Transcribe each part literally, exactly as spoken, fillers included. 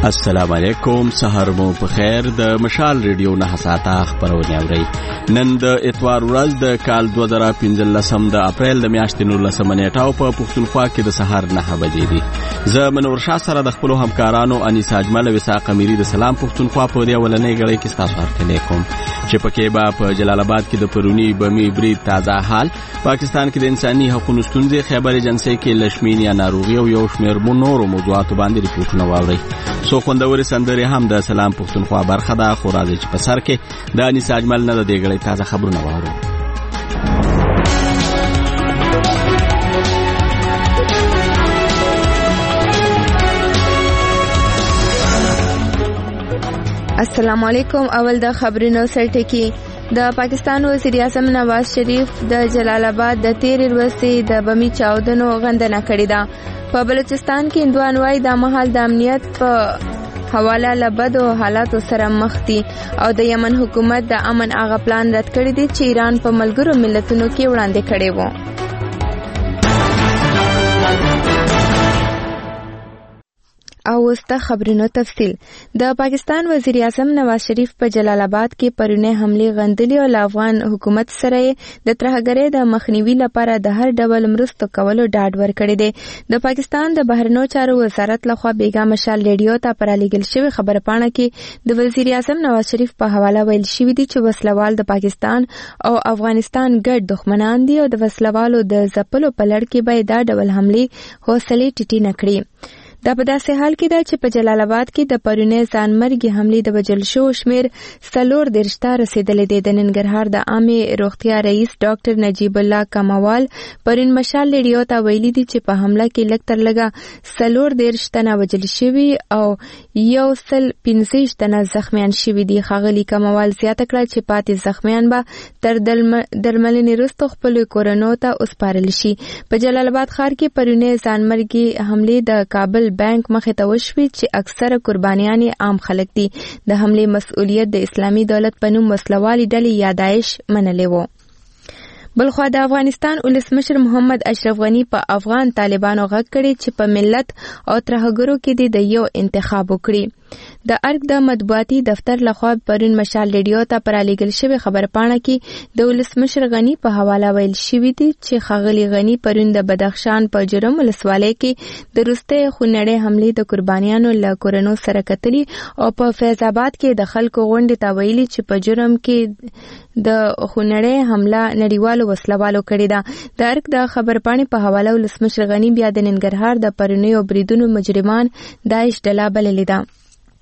السلام علیکم، سحر مو په خیر. د مشال ریډیو نه ساعته خبرونه اورئ. نن د اتوار ورځ د کال دوه زره پنځلسم د اپریل د میاشتې نولسمه نیټه په پښتونخوا کې د سحر نهه بجې دي. زه منور شاه سره د خپلو همکارانو انیس اجمل او وساق امیری د سلام پښتونخوا په دې ولنې غړي کې ستاسو هرکلی کوم چې پکې به په جلال آباد کې د پرونی بمی برید تازه حال، پاکستان کې د انساني حقوقو ستونزې، خیبر ایجنسی کې لشمین یا ناروغي او یو شمېر نورو موضوعاتو باندې ریپورټونه واورئ. سو خوندوري سندري هم د سلام پښتونخوا برخه ده، خو راځي چې په سر کې د انیس اجمل نه د دې غړي تازه خبرونه واورو. السلام علیکم. اول د خبرونو سرټکی. د پاکستان وزیر اعظم نواز شریف د جلال آباد د تیر ورځې د بمی چاودنو غندنه کړې ده. په بلوچستان کې هندوان وايي د مهال د امنیت په حواله له بدو حالاتو سره مخ دي او د یمن حکومت د امن هغه پلان رد کړی دی چې ایران په ملګرو ملتونو کې وړاندې کړی و. او وسته خبرونو تفصیل. د پاکستان وزیر اعظم نواز شریف په جلال آباد کې پرونه حمله غندلې او افغان حکومت سره د ترهګرۍ د مخنیوي لپاره د هر ډول مرستو کولو ډاډ ورکړی دی. د پاکستان د بهرنیو چارو وزارت لخوا بیګا مشال ریډیو ته پرالېږل شوی خبر پاڼه کې د وزیر اعظم نواز شریف په حواله ویل شوی دی چې وسلوال د پاکستان او افغانستان ګډ دښمنان دي او د وسلوالو د ځپلو په لړ کې به دا ډول حمله حوصله ټیټی نه کړي. دا په داسې حال کې ده چې په جلال آباد کې د پرونه ځانمرګي حملې د وجل شو شمیر څلور دېرش ته رسیدلې دي. د ننګرهار د عامه روغتیا رئیس ډاکټر نجیب الله کموال پرون مشال ریډیو ته ویلي دي چې په حمله کې لږ تر لږه څلور دېرش تنه وجل شوي او یو سل پنځه تنه زخمیان شوي دي. ښاغلي کموال زیاته کړه چې پاتې زخمیان به تر درملنې وروسته خپل کورونو ته وسپارل شي. په جلال آباد ښار کې پرونه ځانمرګي حملې د کابل بانک مخې ته وشوي چې اکثره قربانیان عام خلک دي. د حملې مسؤلیت د اسلامي دولت په نوم وسلوالې ډلې یا داعش منلې و. بلخوا د افغانستان ولسمشر محمد اشرف غنی په افغان طالبانو غږ کړی چې په ملت او ترهګرو کې د یو انتخاب وکړي. د ارګ د مطبوعاتي دفتر لخوا پرون مشال ریډیو ته پرالېږل شوی خبر پاڼه کې د ولسمشر غنی په حواله ویل شوی دی چې ښاغلي غنی پرون د بدخشان په جرم ولسوالۍ کې د وروستۍ خونړۍ حملې د قربانیانو له کورونو سره کتلي او په فیض آباد کې د خلکو غونډې ته ویلي چې په جرم کې د خونړۍ حمله نړیوالو وسلوالو کړې ده. د ارګ د خبر پاڼې په حواله ولسمشر غنی بیا د ننګرهار د پرونیو بریدونو مجرمان داعش ډله بللې ده.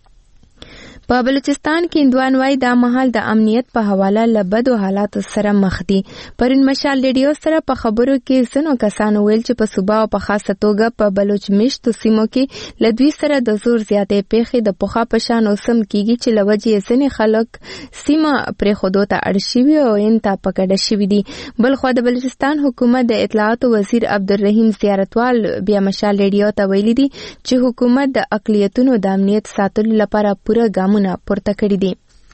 په بلوچستان کې هندوان وايي دا مهال د امنیت په حواله له بدو حالاتو سره مخ دي. پرون مشال ریډیو سره په خبرو کې ځینو کسانو ویل چې په صوبا او په خاصه توګه په بلوچ میشتو سیمو کې له دوی سره د زور زیاتې پیښې د پخوا په شان اوسم کیږي چې له وجې ځینې خلک سیمه پرېښودو ته اړ شوي او انته پکډه شوي دي. بلخوا د بلوچستان حکومت د اطلاعاتو وزیر عبدالرحیم زیارتوال بیا مشال ریډیو ته ویلي دي چې حکومت د اقلیتونو د امنیت ساتلو لپاره پوره ګامونه پورته کړی دي.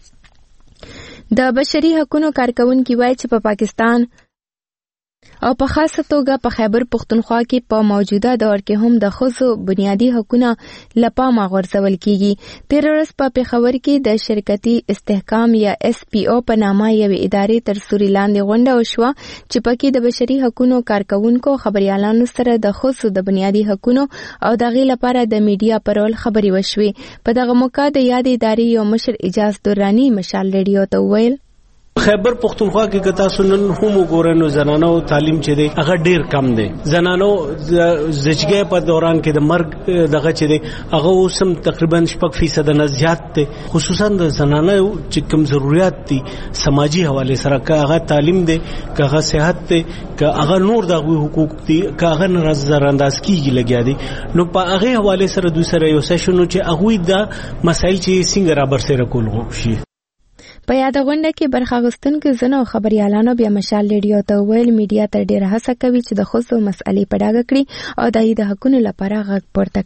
د بشري حقوقو کارکونکي وایي چې په پاکستان او په خاصه توګه په خیبر پښتونخوا کې په موجوده دور کې هم د ښځو بنیادي حقونه له پامه غورځول کیږي. تېره ورځ په پېښور کې د شرکتي استحکام یا اس پی او په نامه یوې ادارې تر سوري لاندې غونډه وشوه چې پکې د بشري حقوقو کارکونکو خبريالانو سره د ښځو د بنیادي حقونو او د هغې لپاره د میډیا پر رول خبرې وشوې. په دغه موقع د یادې ادارې یو مشر اجاز درانی مشال ریډیو ته وویل خیبر پختونخوا کې کتا سنن هم وګورنو زنانو تعلیم چې دی هغه ډیر کم دی. زنانو زچګي په دوران کې د مرګ دغه چې دی هغه اوسم تقریبا شپږ فیصد نه زیات دی. خصوصا د زنانو چې کوم ضرورت دي سماجی حواله سره که هغه تعلیم دی که هغه صحت دی که هغه نور دغه حقوق دي که هغه نظر انداز کیږي لګیا دي نو په هغه حواله سره دوی سره یو سشنو چې هغه د مسایل چې څنګه را بر سره کول غوښي. په یاد غونډه کې برخه اخیستونکو ځینو خبريالانو بیا مشال ریډیو ته ویل میډیا تر ډیره هڅه کوي چې د ښځو مسئلې په ډاګه کړي او د حقوقو لپاره غږ پورته کړي.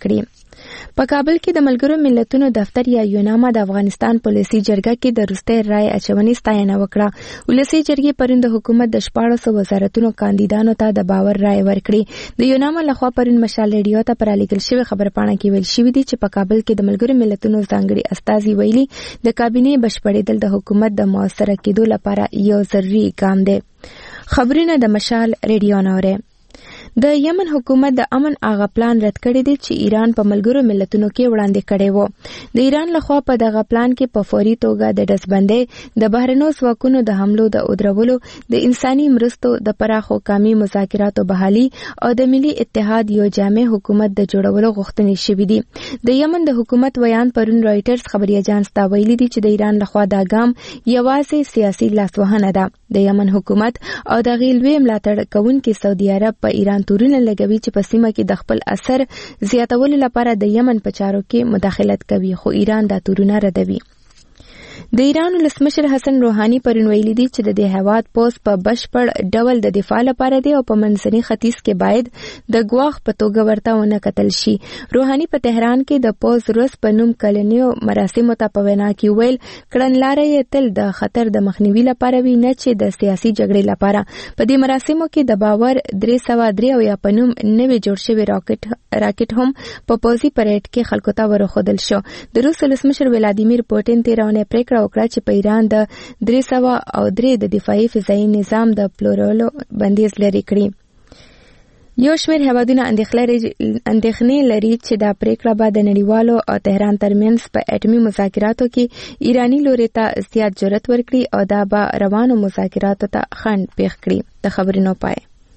په کابل کې د ملګرو ملتونو دفتر یا یوناما د افغانستان پالیسي جرګه کې د وروستۍ رای اچونې ستاینه وکړه. ولسي جرګې پرون د حکومت د شپاړسو وزارتونو کاندیدانو ته د باور رای ورکړي. د یوناما لخوا پرون مشال ریډیو ته پر لیکل شوی خبرپاڼه کې ویل شوی دی چې په کابل کې د ملګرو ملتونو ځانګړي استازي ویلي د کابینې بشپړېدل د حکومت د موثره کېدو لپاره یو ضروري ګام دی. خبرونه د مشال ریډیو نوره. د یمن حکومت د امن اغه پلان رد کړی دی چې ایران په ملګرو ملتونو کې وړاندې کړی و. د ایران لخوا په دغه پلان کې په فوري توګه د ډزبندۍ، د بهرنیو ځواکونو د حملو د ودرولو، د انساني مرستو د پراخو کامي مذاکراتو بحالي او د ملي اتحاد یو جامع حکومت د جوړولو غوښتنې شوې دي. د یمن د حکومت ویان پرون رائټرز خبري اژانس ته ویلي دي چې د ایران لخوا دا ګام یوازې سیاسي لاسوهنه ده. د یمن حکومت او د غیلوی ملاتړ کوونکي سعودي عرب په ایران تورونه لګوي چې په سیمه کې د خپل اثر زیاتولو لپاره د یمن په چارو کې مداخلت کوي، خو ایران دا تورونه ردوي. د ایران ولسمشر حسن روحاني پرون ویلي دي چې د دې هیواد پوس په بشپړ ډول د دفاع لپاره دی او په منځني ختیځ کې باید د ګواښ په توګه ورته ونه کتل شي. روحاني په تهران کې د پوز روس په نوم کلنیو مراسمو ته په وینا کې ویل کړنلارې تل د خطر د مخنیوي لپاره وي نه چې د سیاسي جګړې لپاره. په دې مراسمو کې د باور درې سوه درې اویا په نوم نوې جوړ شوی راکټ راکټ هم په پوځي پریډ کې خلکو ته ورښودل شو. د روس ولسمشر ولادیمیر پوټین تیرونه پریکړه وکړه چې په ایران د درې سوه او درې د دفاعي فضایي نظام د پلورلو بندیز لري کړی. یو شمېر هیوادونه اندېښنې لري چې دا پریکړه به د نړیوالو او تهران ترمنځ په اټومي مذاکراتو کې ایرانی لوري ته زیات جرأت ورکړي او دا به روانو مذاکراتو ته خنډ پیښ کړي. د خبرونو پای.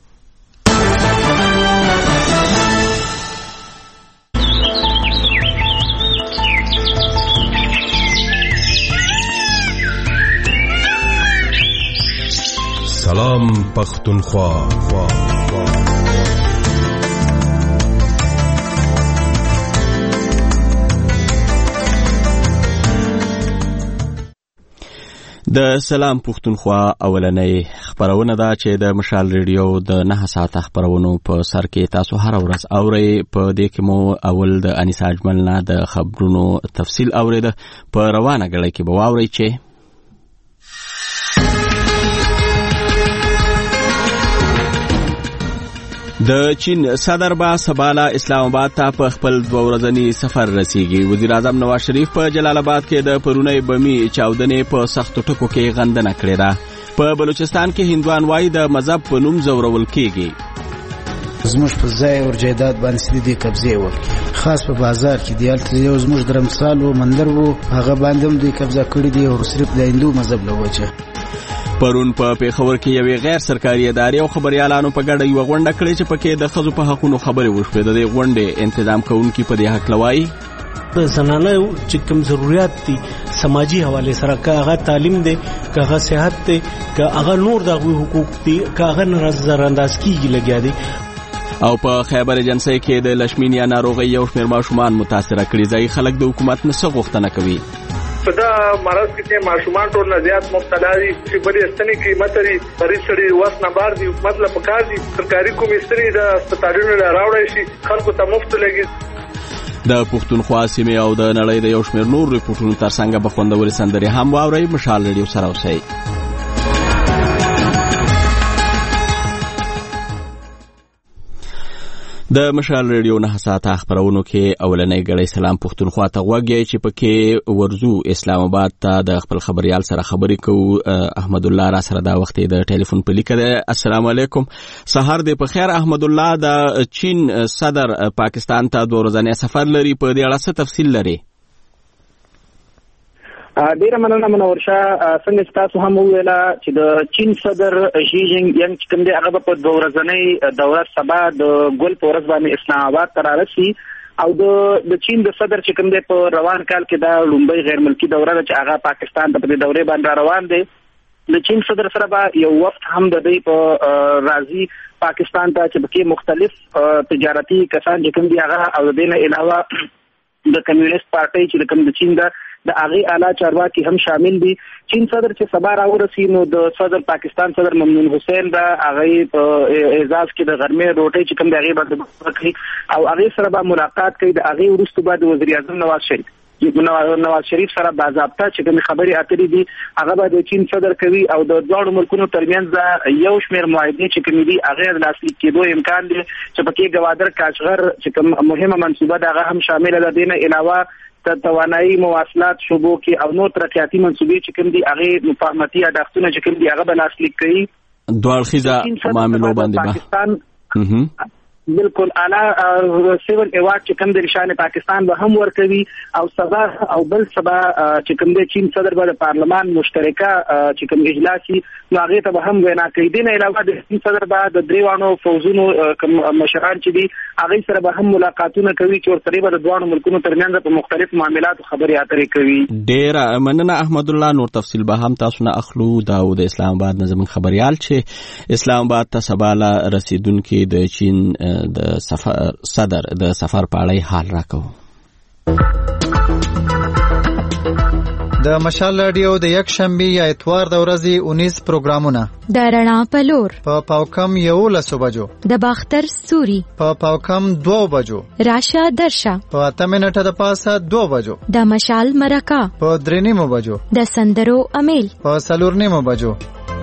سلام پختونخوا. د سلام پختونخوا اولنۍ خبرونه ده چې د مشال ریډیو د نه ساعته خبرونو په سر کې تاسو هر ورځ اورئ. په دې کې مو اول د انیسا اجمل نه د خبرونو تفصیل اورید. په روانه غړي کې به واورئ چې د چین صدر با سباله اسلام آباد ته په خپل دوه ورځنی سفر رسیږي. وزیر اعظم نواز شریف په جلال آباد کې د پرونی بمی چاودنې په سختو ټکو کې غندنه کړې ده. په بلوچستان کې هندوان وای د مذهب په نوم زورول کېږي. زموږ په ځای او جایداد باندې سړي قبضه وکړي، خاص په بازار کې دی الته یو زموږ درمسال و مندر وو، هغه باندې هم دوی قبضه کړی دی او صرف د هندو مذهب لوجه. پرون په پیښور کې یوې غیر سرکاري ادارې او خبريالانو په ګډه یو غونډه کړې چې پکې د ښځو په حقوقو خبرې وشوې. د دې غونډې انتظام کوونکي په دې حق لوي د زنانه چې کوم ضرورت دي سماجی حواله سره، که هغه تعلیم دی، که هغه صحت دی، که هغه نور د حقوق دي، که هغه نظر انداز کیږي لګیا دي. او په خیبر ایجنسی کې د لشمینیا ناروغي یو شمېر ماشومان متاثره کړي. ځای خلک د حکومت نه څه غوښتنه کوي. په دا مرض کې ماشومان ټول نه زیات مبتلا دي چې بلې استنې قیمت لري، بری سړي وس نه بار دي. حکومت له پکار دي سرکاري کوم استنې د هسپتالونو له راوړی شي، خلکو ته مفت لګي. د پښتونخوا سیمې او د نړۍ د یو شمېر نور ریپورټونو ترڅنګ به خوندورې سندرې هم واورئ. مشال ریډیو سره اوسئ. د مشال ریډیو نه ساعته خبرونو کې اولنۍ غړي سلام پښتونخوا ته غوږی چې پکې ورزو اسلام آباد ته د خپل خبريال سره خبرې کوو. احمد الله را سره دا وخت د ټلیفون په لیکه ده. السلام علیکم. سحر دې په خیر. احمد الله د چین صدر پاکستان ته دوه ورځنی سفر لري، په دې اړه څه تفصیل لري؟ ډیره مننه منور شاه. څنګه تاسو هم ویلا چې د چین صدر شي جینګ ینګ چې کوم دی هغه په دوه ورځنۍ دوره سبا د ګل په ورځ باندې اسلام آباد ته رارسي او د د چین د صدر چې کوم دی په روان کال کې دا لومبۍ غیر ملکی دوره چې هغه پاکستان ته په دورې باندې روان دی. د چین صدر سره به یو وفد هم د دې په راځي پاکستان ته چې بکی مختلف تجارتي کسان چې کوم دی هغه او د دې نه علاوه د کمیونست پارټي چې کوم د چین د د هغه اعلی چارواکي هم شامل دي. چین صدر چې سبا راورسي نو د صدر پاکستان صدر ممنون حسین دا هغه په اعزاز کې د غرمې روټي چې کوم د هغه باندې کوي او هغه سره به ملاقات کوي. د هغه وروسته بعد وزیر اعظم نواز شریف نواز شریف سره باضابطه چې کوم خبري اترې دي هغه به د چین صدر کوي او د دوه ملکونو ترمنځ یو شمېر معاهدې چې کوم دي هغه د لاسلیک کېدو امکان دي چې پکې ګوادر کاشغر چې کوم مهمه منصوبه ده هغه هم شامل ده. دینه علاوه د توانایي مواصلات شوبو کې او نور ترقیاتي منصوبې چې کوم دي هغه مفاهمتي اهدافونه چې کوم دي هغه به لاسلیک کوي. دوه اړخیزه معاملو باندې پاکستان بالکل اعلی سیول ایوارډ چې کوم د نشان پاکستان به هم ورکوي او سبا او بل سبا چې کوم د چین صدر به د پارلمان مشترکه چې کوم اجلاسي نو هغه ته به هم وینا کوي. دین علاوه د چین صدر به د دریوانو فوزونو کوم مشران چې دي هغه سره به هم ملاقاتونه کوي چې ورسره به د دوه ملکونو ترمنځ په مختلف معاملاتو خبرې اترې کوي. ډیر مننه احمد الله. نور تفصیل به هم تاسو نه اخلو. دا د اسلام آباد نظم خبريال چې اسلام آباد ته سبا رسیدونکو د چین د سفر صدر د سفر په اړه حال راکو. د مشال رادیو د یک شنبه یا اتوار د ورځې اونیس پروګرامونه د رڼا پلور په پاوکم یولس بجو، د باختر ستوري په پاوکم دو بجو، راشه درشه په اته منټه د پاسه دو بجو، د مشال مرکه په درې نیمو بجو، د سندرو امیل په څلور نیمو بجو.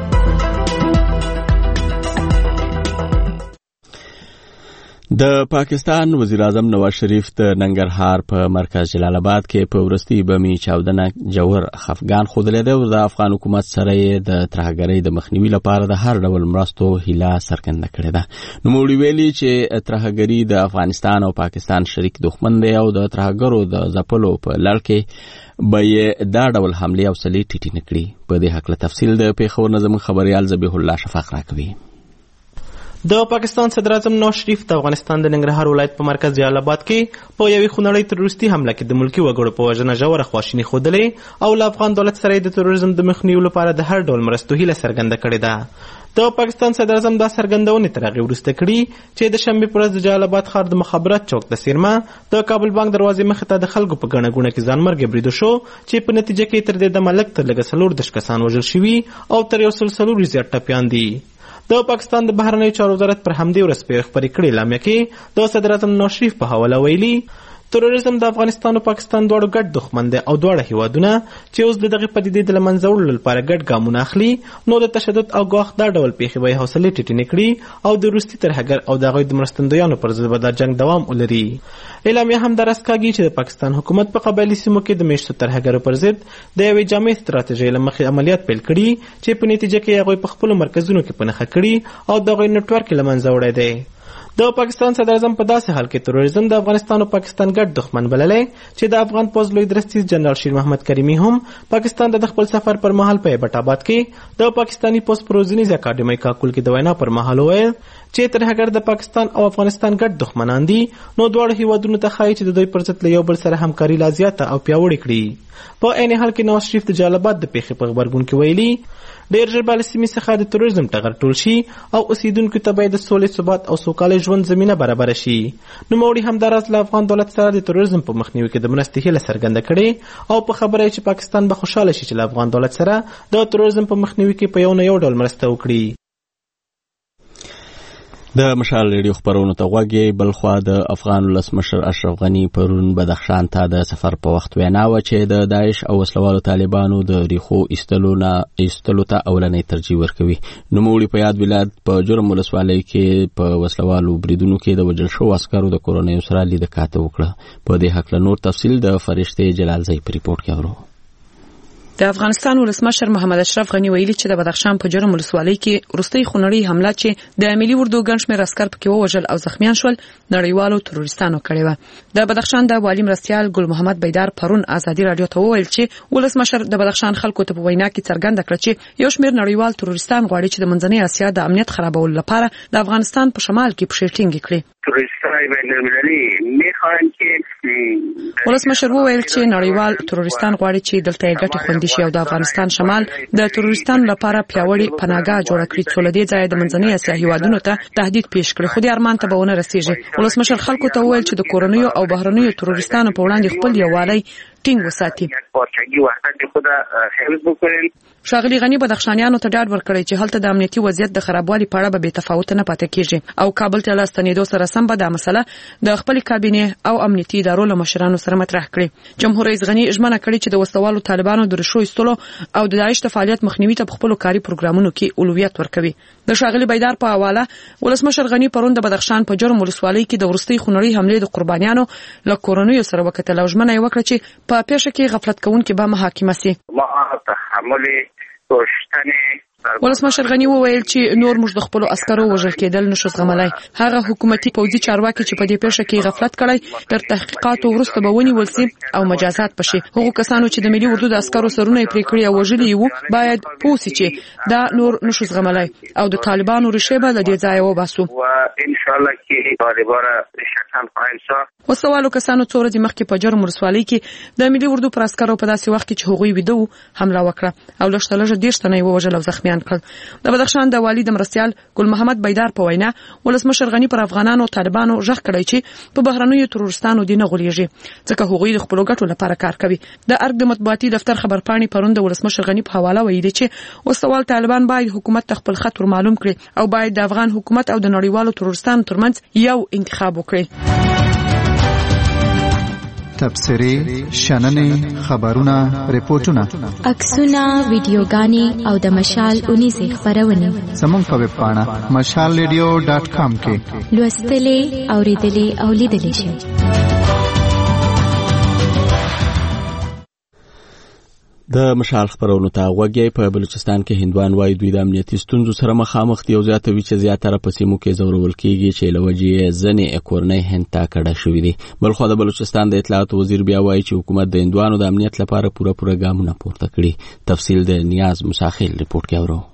د پاکستان وزیر اعظم نواز شریف د ننګرهار په مرکز جلال آباد کې په ورستي بمي چاودنه جوړ خفګان خوده ده او د افغان حکومت سره د ترهګرۍ د مخنیوي لپاره د هر ډول مرستو هیله څرګنده کړې ده. نو موږ ویلي چې ترهګرۍ د افغانستان او پاکستان شریک دښمن دی او د ترهګرو د ځپلو په لړ کې به یې دا ډول حمله او سلې ټیټې نکړي. په دې حق له تفصیل د پیښور نظم خبريال ذبیح الله شفاق راکوي. د پاکستان صدر اعظم نواز شریف د افغانستان د ننګرهار ولایت په مرکز جلال آباد کې په یوې خونړۍ تروریستي حمله کې د ملکی وګړو په وژنه ژوره خواشیني ښودلې او له افغان دولت سره د تروریزم د مخنیوي لپاره د هر ډول مرستو هیله څرګنده کړې ده. د پاکستان صدر اعظم دا څرګندونې تر هغې وروسته کړي چې د شنبې په ورځ د جلال آباد ښار د مخابرات چوک د څیرمه د کابل بانک دروازې مخې ته د خلکو په ګڼه ګوڼه کې ځانمرګي بریدو شو چې په نتیجه کې تر دې دمه لږ تر لږه څلور دېرش کسان وژل شوي او تر یو سل څلور زیات ټپیان دي. د پاکستان د بهرنیو چارو وزارت پر همدې ورځ په خبرې کړې اعلامیه کې د صدر اعظم نواز شریف په حواله ویلي تروریزم د افغانستان او پاکستان دواړو ګډ دښمن دی او دواړه هیوادونه چې اوس د دغه پدیدې د لمنځه وړلو لپاره ګډ ګامونه اخلي نو د تشدد او ګواښ دا ډول پیښې به حوصلې ټیټې نه کړي او د روسي ترهګر او د هغوی د مرستندویانو پر ضد به دا جنګ دوام ولري. اعلامیه هم دا راز کاږي چې د پاکستان حکومت په قبایلي سیمو کې د میشتو ترهګرو پر ضد د یوې جامع ستراتیژۍ له مخې عملیات پیل کړي چې په نتیجه کې هغوی په خپلو مرکزونو کې په نښه کړي او د هغوی نیټورک یې له منځه وړی دی. د پاکستان صدر اعظم په داسې حال کې تروریزم د افغانستان او پاکستان ګډ دښمن بللی چې د افغان پوځ لوی درستیز جنرال شیر محمد کریمي هم پاکستان د خپل سفر پر مهال په ایبټ آباد کې د پاکستاني پوځ په روزنیز اکاډمۍ کاکول کې د وینا پر مهال وویل چې ترهګر د پاکستان او افغانستان ګډ دښمنان دي نو دواړو هیوادونو ته ښایي چې د دوی پر ضد له یو بل سره همکاري لا زیاته او پیاوړې کړي. په عین حال کې نواز شریف د جلال آباد د پیښې په غبرګون کې ویلي ډېر ژر به له سیمې څخه د تروریزم ټغر ټول شي او اوسیدونکو ته به د سولې ثبات او سوکاله ژوند زمینه برابره شي. نوموړي همداراز له افغان دولت سره د تروریزم په مخنیوي کې د مرستې هیله څرګنده کړې او په خبره یې چې پاکستان به خوشحاله شي چې له افغان دولت سره د تروریزم په مخنیوي کې په یو نه یو ډول مرسته وکړي. د مشال ریډیو خبرونو ته غوږی. بلخوا د افغان ولسمشر اشرف غنی پرون بدخشان ته د سفر په وخت وینا و چې د داعش او وسلوالو طالبانو د ریخو ایستلو نه ایستلو ته اولنۍ ترجیح ورکوي. نوموړي په یاد ولایت په جرم ولسوالۍ کې په وسلوالو بریدونو کې د وژل شوو عسکرو د کورنیو سره لیدکاته وکړه. په دې حق له نور تفصیل د فرشتې جلال زئی په ریپورت کې اورو. د افغانستان ولسمشر محمد اشرف غنی ویلي چې د بدخشان په جرم ولسوالۍ کې وروستۍ خونړۍ حمله چې د ملي اردو ګڼ شمېر عسکر پکې ووژل او زخمیان شول نړیوالو تروریستانو کړې وه. د بدخشان د والي مرستیال ګل محمد بیدار پرون ازادي رادیو ته وویل چې ولسمشر د بدخشان خلکو ته په وینا کې څرګنده کړه چې یو شمېر نړیوال تروریستان غواړي چې د منځنۍ اسیا د امنیت خرابولو لپاره د افغانستان په شمال کې پښې ټینګې کړي. ولسمشر وویل چې نړیوال تروریستان غواړي چې دلته یې ګټې خوندي شي او د افغانستان شمال د تروریستانو لپاره پیاوړې پناهګاه جوړه کړي څو له دې ځایه د منځنۍ اسیا هیوادونو ته تهدید پیښ کړي خو دې ارمان ته به ونه رسیږي. ولسمشر خلکو ته وویل چې د کورنیو او بهرنیو تروریستانو په وړاندې خپل یووالی ټینګ وساتي. پاچاهي وحدت خود حفظ بکنیم. ښاغلي غني بدخشانیانو ته ډاډ ورکړی چې هلته د امنیتي وضعیت د خرابوالي په اړه به بې تفاوته نه پاتې کیږي او کابل ته له ستنېدو سره سم به دا مسله د خپلې کابینې او امنیتي ادارو له مشرانو سره مطرح کړي. جمهور رئیس غني ژمنه کړې چې د وسوالو طالبانو د ریښو ایستلو او د داعش د فعالیت مخنیوي ته په خپلو کاري پروګرامونو کې اولویت ورکوي. د ښاغلي بیدار په حواله ولسمشر غني پرون د بدخشان په جرم ولسوالۍ کې د وروستۍ خونړۍ حملې د قربانیانو له کورنیو سره وکتل او ژمنه یې وکړه چې په پیښه کې غفلت کوونکي به محاکمه سي. ولسمشر غني وویل چې نور موږ د خپل عسکرو وژل کېدل نشو زغملای. هغه حکومتي پوځي چارواکي چې په دې پیښه کې غفلت کړی تر تحقیقاتو وروسته به ونیول شي او مجازات بشي. هغه کسانو چې د ملي اردو د عسکرو سرونه پرې کړی او وژلي وو باید پوه شي چې دا نور نشو زغملای او د طالبانو ریښې به له دې ځایه وباسو. ان شاء الله کې طالبانو شکل قائم وسوالو کسانو څو ورځې مخکې په جرم ولسوالۍ کې د ملي اردو پر عسکرو په داسې وخت کې چې هغوی ویده وو حمله وکړه او لږ تر لږه دېرش تنه یې ووژل او زخمیان کړل. د بدخشان د والي د مرستیال ګل محمد بیدار په وینا ولسمشر غني پر افغانانو طالبانو ژغ کړی چې په بهرنیو تروریستانو دي نه غولېږي ځکه هغوی د خپلو ګټو لپاره کار کوي. د ارګ د مطبوعاتي دفتر خبرپاڼې پرون د ولسمشر غني په حواله ویلي چې وسوال طالبان باید حکومت ته خپل خط ور معلوم کړي او باید د افغان حکومت او د نړیوالو تروریستانو ترمنځ یو انتخاب وکړي. تبصرې، شننې، خبرونه، ریپورتونه، عکسونه، ویډیوګانې او د مشال اونیزې خپرونې زموږ په ویب پاڼه مشال ریډیو ډاټ کام کې لوستلې، اورېدلې او لیدلې شئ. د مشال خبرونو ته غوږی. په بلوچستان کې هندوان وایي دوی د امنیتي ستونزو سره مخامخ دي او زیاتوي چې زیاتره په سیمو کې ځورول کېږي چې له وجې ځینې کورنۍ هند ته کډه شوي دي. بلخوا د بلوچستان د اطلاعاتو وزیر بیا وایي چې حکومت د هندوانو د امنیت لپاره پوره پوره ګامونه پورته کړي. تفصیل د نیاز مساخیل ریپورت کې اورو.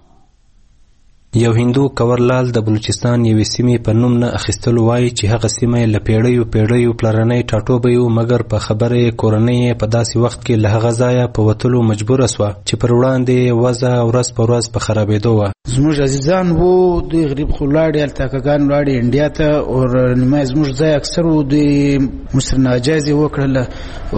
یو هندو کورلال د بلوچستان یوې سیمې په نوم نه اخیستلو وایي چې هغه سیمه له پیړیو پیړیو پلرنی ټاټوبی و مګر په خبره کورنۍ په داسې وخت کې له هغه ځایه په وتلو مجبوره سوه چې پر وړاندې وضع ورځ په ورځ په خرابېدو وه. زموږ عزیزان وو دوی غریب خو لاړې هلته کاکګان لاړې انډیا ته او نیمه زموږ ځای اکثر وو دوی مصر ناجایز یې وکړله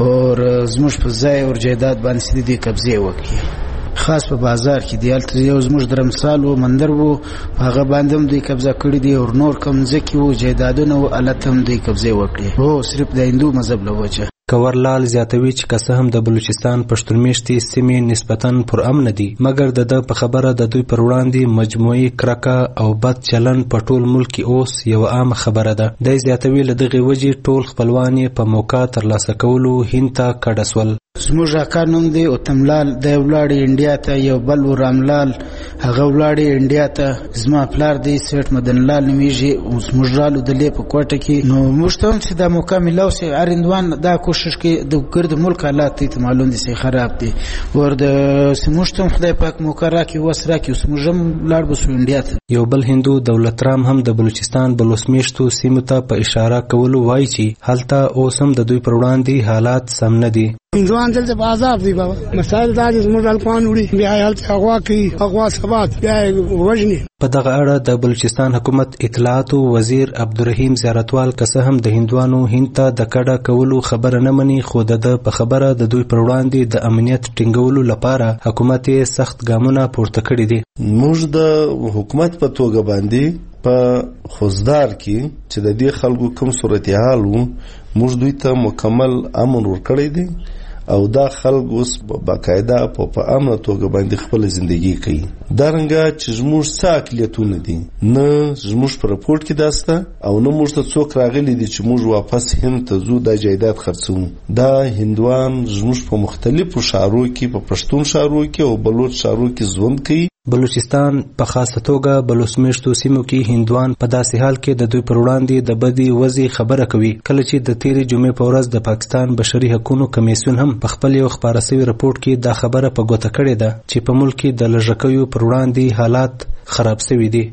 او زموږ په ځای او جایداد باندې سیدې دې قبضې وکړي. خاص په بازار کې دی هلته یو زموږ درمسال و مندر و هغه باندې هم دوی قبضه کړي دي او نور کم ځکې و جایدادونه و هلته هم دوی قبضې وکړي. هو صرف د هندو مذهب له وجه. کورلال زیاتوي چې که څه هم د بلوچستان پښتون میشتې سیمې نسبتاً پر امن دي مګر د ده په خبره د دوی پر وړاندې مجموعي کرکه او بد چلن په ټول ملک کې اوس یوه عامه خبره ده. دی زیاتوي له دغې وجې ټول خپلوان یې په موقع ترلاسه کولو هند ته کډه سول. زموږ اکا نوم دی اتملال دی ولاړې انډیا ته، یو بل و راملال هغه ولاړې انډیا ته، زما پلار دی سیټ مدنلال نومیږي او زموږ رالو د لې په کوټه کې. نو موږ ته هم چې دا موقع میلاو سي هر هندوان دا کوشش کوي د ګرد ملک حالات ته معلوم دي چې خراب دي ور د سموږ ته خدای پاک موقع راکړي وس راکړي سموږ هم لاړ بسو انډیا ته. یو بل هندو دولت رام هم د بلوچستان بلوسمیشتو سیمو ته په اشاره کولو وایي چې هلته اوس هم د دوی پر وړاندې حالات سم نه دي. هندوان دلته په عذاب دي بابا. مسایل دا چې زموږ الکوان وړي بیا هلته اغوا کوي اغوا ثبات بیا وژني. په دغه اړه د بلوچستان حکومت اطلاعاتو وزیر عبدالرحیم زیارتوال که څه هم د هندوانو هند ته د کډه کولو خبره نه مني خو د ده په خبره د دوی پر وړاندې د امنیت ټینګولو لپاره حکومت یې سخت ګامونه پورته کړي دي. موږ د حکومت په توګه باندې په خوزدار کې چې د دې خلکو کوم صورتحال وو موږ دوی ته مکمل امن ورکړی دی او دا خلک اوس باقاعده په امنه توګه باندې خپل ژوندۍ کوي. دا رنګه چې زموږ څه اقلیتونه دي نه زموږ په راپورټ کې داسته او نه موږ ته څوک راغلي دي چې موږ واپس هند ته ځو دا جایداد خرڅوو. دا هندوان زموږ په مختلفو ښارو کې په پښتون ښارو کې او بلوچ ښارو کې ژوند کوي. بلوچستان په خاصه توګه بلوسمیشتو سیمو کې هندوان په داسې حال کې د دوی پر وړاندې د بدی وضع خبره کوي کله چې د تیرې جمعې په ورځ د پاکستان بشري حقوقو کمیسیون هم په خپل یو خپاره شوي رپورټ کې دا خبره په ګوته کړې ده چې په ملک کې د لږکیو پر وړاندې حالات خراب شوي دي.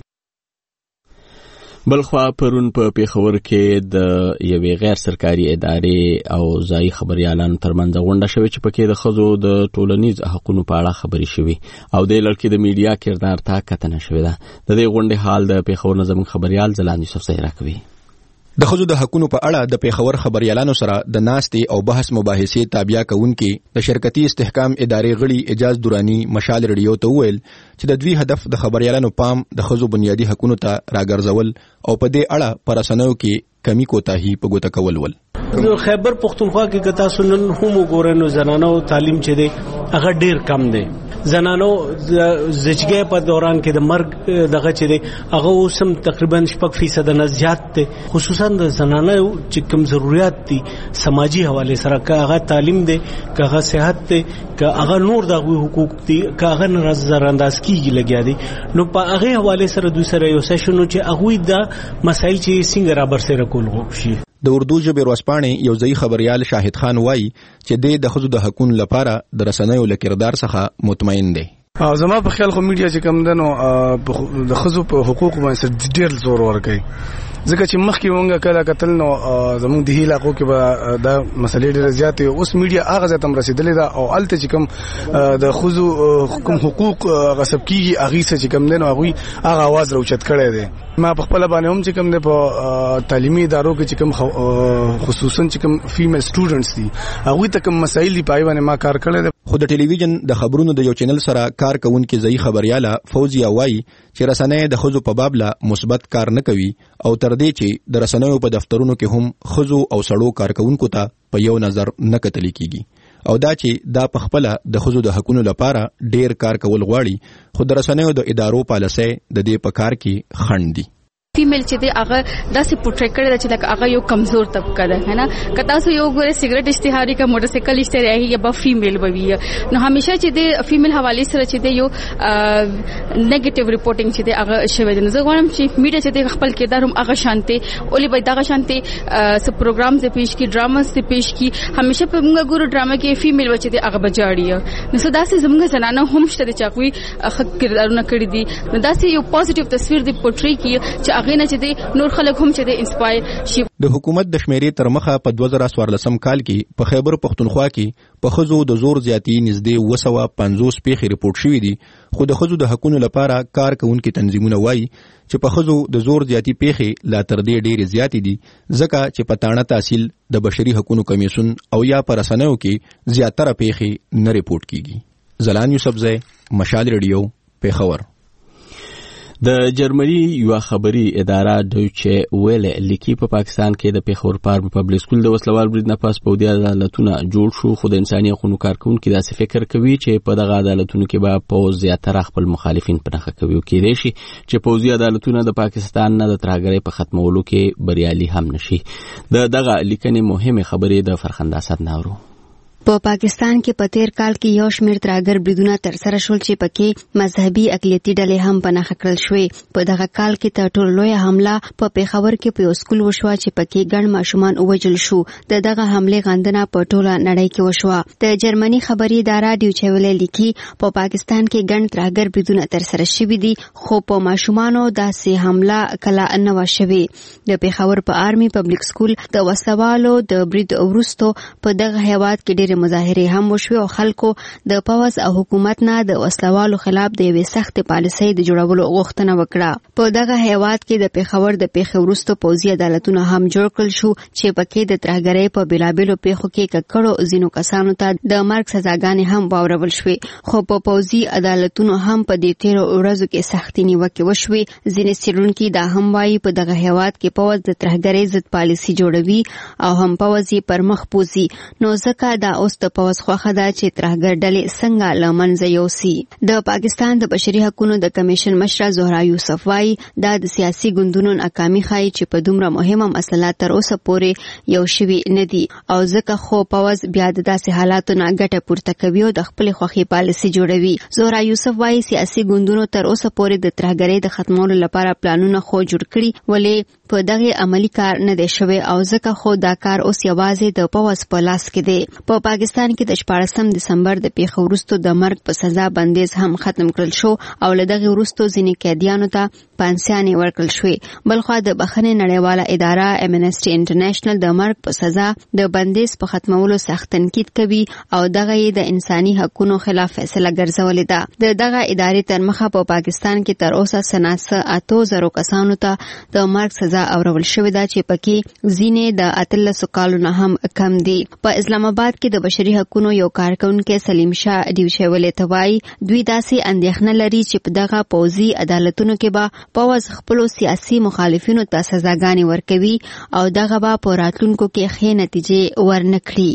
بلخوا پرون په پیښور کې د یوې غیر سرکاري ادارې او ځایي خبريالانو ترمنځ غونډه شوې چې پکې د ښځو د ټولنیز حقوقو په اړه خبرې شوې او د لړکې د میډیا کردار ته کتنه شوې ده. د دې غونډې حال د پیښور نظم خبريال زلاند یوسف سایرا کوي. د ښځو د حقوقو په اړه د پیښور خبريالانو سره د ناستې او بحث مباحثې تابع کوونکي د شرکتي استحکام ادارې غړي اجاز دورانی مشال ریډیو ته ویل چې د دوی هدف د خبريالانو پام د ښځو بنیادی حقوقو ته راګرځول او په دې اړه پر رسنیو کې کمی کوتاهي په ګوته کول ول. خیبر پختونخوا کې کتا سنن هم وګورئ نو زنانو تعلیم چې دی هغه ډیر کم دی. زنانو زچګي په دوران کې د مرګ دغه چې دی هغه اوسم تقریبا شپږ فیصد نه زیات دی، خصوصا د زنانو چې کوم ضرورت دي سماجی حواله سره که هغه تعلیم دی که هغه صحت دی که هغه نور دغه حقوق دي که هغه نظر انداز کیږي لګیا دي نو په هغه حواله سره دوی سره یو سیشن چې هغه د مسایل چې څنګه را برسره کول غوښي. د اردو ژبې ورځپاڼې یو ځای خبريال شاهد خان وایي چې د ښځو د حقوقو لپاره د رسنیو له کردار څخه مطمئن دی. زما په خیال خو میډیا چې کم دنو د ښځو په حقوقو باندې ډېر زور ورکوي، ځکه چې مخکې مونږ کله کتل نو زموږ د علاقو کې به دا مسلې ډېرې زیاتې، اوس میډیا هغه ځای ته هم رسېدلې ده او هلته چې کوم د ښځو کوم حقوق غصب کېږي هغوی څه چې کوم دی نو هغوی هغه اواز راوچت کړی دی. ما په خپله باندې هم چې کوم دی په تعلیمي ادارو کې چې کوم خصوصا چې کوم فیمیل سټوډنټس دي هغوی ته کوم مسایل دي په هغې باندې ما کار کړی دی. خو د ټلویزیون د خبرونو د یو چینل سره کار کوونکي ځای خبرياله فوزیا وایي چې رسنۍ د ښځو په باب لا مثبت کار نه کوي او تر دې چې د رسنیو په دفترونو کې هم ښځو او سړو کارکونکو ته په یو نظر نه کتل کیږي او دا چې دا په خپل د ښځو د حقوقو لپاره ډیر کار کول غواړي خو د رسنیو د ادارو پالیسۍ د دې په کار کې خنډ دي. فیمیل چې دی هغه داسې پورټریټ کړی ده چې لکه هغه یو کمزور طبقه ده ہے نا. که تاسو یو ګورئ سیګریټ اشتهاري کا موټر سایکل اشتهاري یا به فیمیل به وي نو همیشه چې دی فیمیل حواله سره چې دی یو نیگیټیو ریپورټینګ چې دی هغه شوی دی. زه غواړم چې میډیا چې دی خپل کردار هم هغه شانتي اولي به دغه شانتي س پروګرام ز پیش کی ډراماز ز پیش کی همیشه په موږ ګورو ډراما کې فیمیل بچی دی هغه بجاړي نو سدا سه زموږ زنانه هم شته چې کوئی حق کردارونه کړی دي نو دا سه یو پوزټیو تصویر دی پورټری کی چې هغه چې دی نور خلک هم چې دی انسپایر شي. د حکومت د شمیرې تر مخه په دوه زره څوارلسم کال کې په خیبر پختونخوا کې په ښځو د زور زیاتی نږدې اوه سوه پنځوس پیښې ریپورټ شوې دي خو د ښځو د حقوقو لپاره کار کوونکي تنظیمونه وایي چې په ښځو د زور زیاتی پیښې لا تر دې ډېرې زیاتې دي ځکه چې په تاڼه تحصیل د بشري حقوقو کمیسیون او یا په رسنیو کې زیاتره پیښې نه ریپورټ کیږي. زلان یوسفزی، مشال ریډیو، پیښور. د جرمني یو خبري اداره دویچه ویل لیکي په پاکستان کې د پیښور پارک پبلک سکول د وسلوال برید نه پاس پودي عدالتونه جوړ شو خو د انساني حقوقو کارکونکو داسې فکر کوي چې په دغه عدالتونو کې به په زیاتره خپل مخالفین پنهخه کوي او کېدای شي چې پوځي عدالتونه د پاکستان نه د ترهګرۍ په ختمولو کې بریالي هم نشي. د دغه لیکنې مهمه خبرې د فرخنده اسد ناورو. په پاکستان کې په تیر کال کې یو شمېر ترهګر بریدونه ترسره شول چې پکې مذهبي اقلیتي ډلې هم پناه کړل شوې. په دغه کال کې تر ټولو لویه حمله په پیښور کې په یو سکول وشوه چې پکې ګڼ ماشومان ووژل شو. د دغه حملې غندنه په ټوله نړۍ کې وشوه. د جرمني خبري اداره ډیوچه ویل لیکي په پاکستان کې ګڼ ترهګر بریدونه ترسره شوي دي خو په ماشومانو داسې حمله کله نه وه شوې. د پیښور په آرمي پبلک سکول د وسوالو د برید وروسته په دغه هیواد کې ډېر مظاهرې هم وشوې او خلکو د پوځ او حکومت نه د وسلوالو خلاف د یوې سختې پالیسۍ د جوړولو غوښتنه وکړه. په دغه هیواد کې د پیښور د پیښې وروسته پوځي عدالتونه هم جوړ کړل شو چې پکې د ترهګرۍ په بېلابېلو پیښو کې ککړو ځینو کسانو ته د مرګ سزاګانې هم واورول شوې خو په پوځي عدالتونو هم په دې تیرو ورځو کې سختې نیوکې وشوې. ځینې څېړونکي دا هم وایي په دغه هیواد کې پوځ د ترهګرۍ ضد پالیسي جوړوي او هم پوځ یې پر مخ بوځي نو ځکه دا اوس د پوځ خوښه ده چې ترهګر ډلې څنګه له منځه یوسي. د پاکستان د بشري حقوقو د کمیشن مشره زهرا یوسف وایي دا د سیاسي ګوندونو ناکامي ښایي چې په دومره مهمه مسله تر اوسه پورې یو شوي نه دي او ځکه خو پوځ بیا د داسې حالاتو نه ګټه پورته کوي او د خپلې خوښې پالیسي جوړوي. زهرا یوسف وایي سیاسي ګوندونو تر اوسه پورې د ترهګرۍ د ختمولو لپاره پلانونه خو جوړ کړي ولې په دغه عملی کار نه دی شوی او ځکه خو دا کار اوس یوازې د پوځ په لاس کې دی. په پاکستان کې د شپاړسم دسمبر د پیښو وروسته د مرګ په سزا بندیز هم ختم کړل شو او له دغه وروسته ځینې قیدیانو ته پانسیانې ورکړل شوې. بلخوا د بخښنې نړیواله اداره امنسټي انټرنیشنل د مرګ په سزا د بندیز په ختمولو سخت تنقید کوي او دغه یې د انساني حقوقو خلاف فیصله ګرځولې ده. د دغه ادارې تر مخه په پاکستان کې تر اوسه سناسه اتو زرو کسانو ته د مرګ سزا اورول شوې ده چې پکې ځینې د اتلسو کالو نه هم کم دي. په اسلام آباد کې د بشري حقوقو یو کارکونکي سلیم شاه ډیوشولې ته وایي دوی داسې اندېښنه لري چې په دغه پوځي عدالتونو کې به پوځ خپلو سیاسي مخالفینو ته سزاګانې ورکوي او دغه به په راتلونکو کې ښې نتیجې ورنکړي.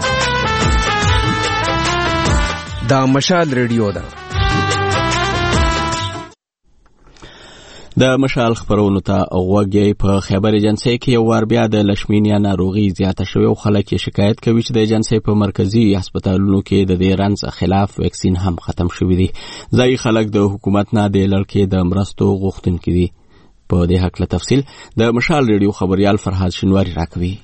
دا مشال ریډیو ده. د مشال خبرونو ته غوږی. په خیبر ایجنسۍ کې یو وار بیا د لشمینیا ناروغي زیاته شوې او خلک یې شکایت کوي چې د ایجنسۍ په مرکزي هسپتالونو کې د دې رنځ خلاف ویکسین هم ختم شوی دی. ځایي خلک د حکومت نه د لړکې د مرستو غوښتونکي دي. په دې هکله تفصیل د مشال ریډیو خبريال فرهاد شینواری راکوي.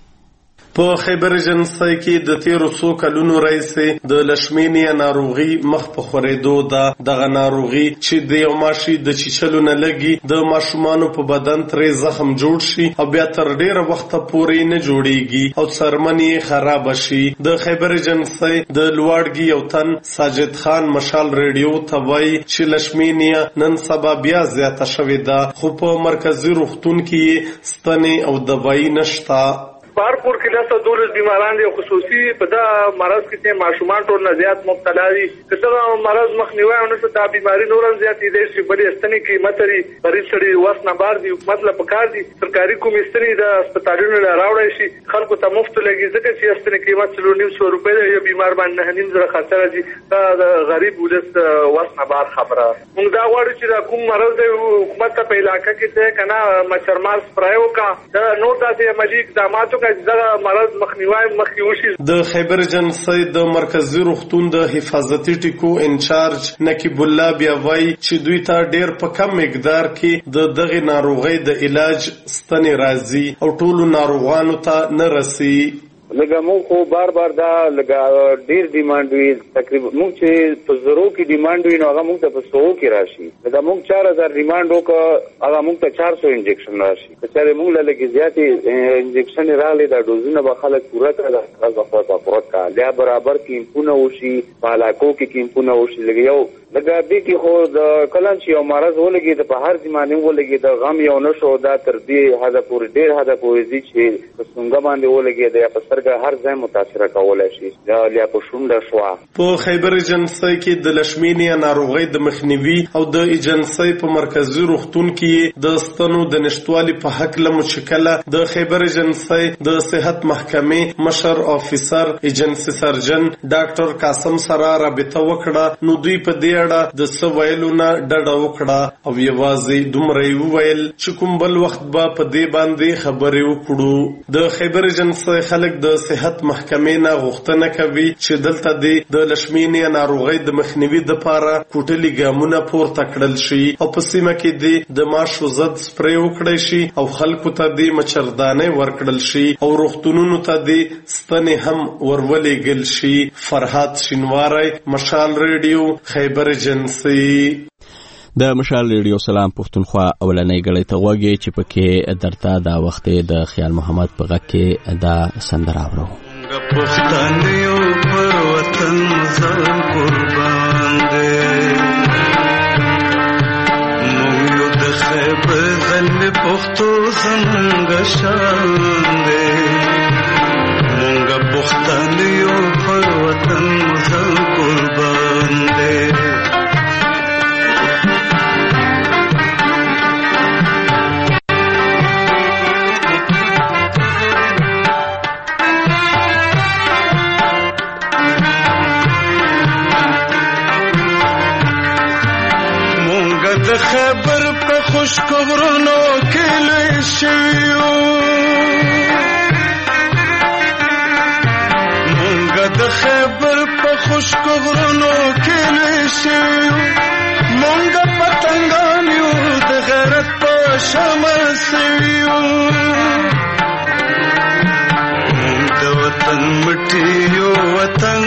په خیبر ایجنسۍ کې د تیرو څو کلونو راهیسې د لشمینیا ناروغي مخ په خورېدو ده. دغه ناروغي چې د یو ماشي د چیچلو نه لګي د ماشومانو په بدن ترې زخم جوړ شي او بیا تر ډیره وخته پورې نه جوړیږي او څرمن یې خراب شي. د خیبر ایجنسۍ د لوړګي یو تن ساجد خان مشال ریډیو ته وایي چې لشمینیا نن سبا بیا زیاته شوې ده خو په مرکزي روغتون کې ستنې او دوايي نشته. بارپور کې لاسه دولس بیماران دي خصوصي په دا مرض کې چې ماشومان ټول نه زیات مبتلا دي. کله مرض مخنیوي او نشته دا بیماری نورم زیات دي چې بلې استنې قیمت لري مریض سړي واس نه بار دي مطلب کار دي سرکاري کوم استنې د هسپتالونو له راوړی شي خلکو ته مفت لګي ځکه چې استنې قیمت څلور نیم سو روپۍ دی. یو بیمار باندې نه نیم زره خطر دي. دا د غریب ولس واس نه بار خبره. موږ دا غواړو چې دا کوم مرض دی حکومت ته په علاقه کې څه کنه مچرمار سپرای وکړه دا نور داسې عملي اقداماتو مرض مخنیوي مخکې د خیبر ایجنسۍ د مرکزی روغتون د حفاظتي ټکو انچارج نقیب الله بیا وایي چې دوی ته ډیر په کم مقدار کې د دغه ناروغۍ د علاج ستنې راځي او ټولو ناروغانو ته نه رسي. لکه موږ خو بار بار دا لکه ډیر ډیمانډ وي تقریبا موږ چې په زرو کې ډیمانډ وي نو هغه موږ ته په سو کې راشي. لکه موږ چار هزار ډیمانډ وکړو هغه موږ ته چار سو انجکشن راشي. که چېرې موږ له لږې زیاتې انجکشن راغلي دا ډوزونه به خلک پوره کړه هغه خواته پوره کړه بیا برابر کیمپونه وشي په علاقو کې کیمپونه وشي. لکه یو لکه دې کې خو د کله چې یو مرض ولګي د په هر ځمانه ولګي د غم یو نشو دا تر دې حدا پورې ډیر حدا پورې دي چې څنګه باندې ولګي د په سرګه هر ځای متاثر کولای شي. دا لیا په شونډه شو. په خیبر ایجنسۍ کې د لشمینیا ناروغۍ د مخنیوي او د ایجنسۍ په مرکزی روغتون کې د ستنو د نشټوالي په حق له مشکله د خیبر ایجنسۍ د صحت محکمې مشر افیسر ایجنسي سرجن ډاکټر قاسم سره رابطه وکړه نو دوی په دې اړه د څه ویلو نه ډډه وکړه او یوازې دومره یې وویل چې کوم بل وخت به په دې باندې خبرې وکړو. د خیبر ایجنسۍ خلک د صحت محکمې نه غوښتنه کوي چې دلته د لشمینیا ناروغۍ د مخنیوي دپاره کوټلي ګامونه پورته کړل شي او په سیمه کې د ماشو ضد سپری وکړی شي او خلکو ته د مچردانې ورکړل شي او روغتونونو ته د ستنې هم ورولېږل شي. فرهاد شینواری مشال ریډیو خیبر ایجنسۍ. د مشال ریډیو سلام پښتونخوا اولنۍ غړي ته غوږی چې پکې درته دا وخت د خیال محمد په غږ کې دا سندره اورو. پښتانیو پر وطن ځان قربان دي موږ یو د خیبر زلمي پښتو زمونږ شان دي موږ پښتانیو پر وطن ځان قربان دي. د خبر په خوشکو غرونو کې لوی شویو مونږ د خبر په خوشکو غرونو کې لوی شویو مونږ پتنګان یو د غیرت په شمع سویو مونږ د وطن مټي یو وطن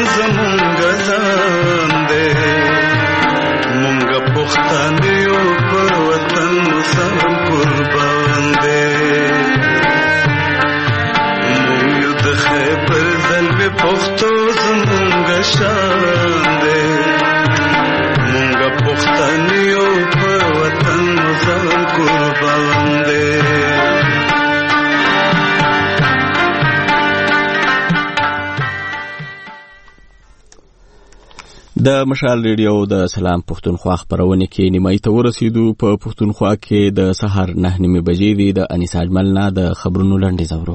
د مشال ریډیو د سلام پښتونخوا خبرونه کې نیمه ته ورسېدو. په پښتونخوا کې د سحر نه نیمه بجې دي. د انیس اجمل نه د خبرونو لنډیز اورو.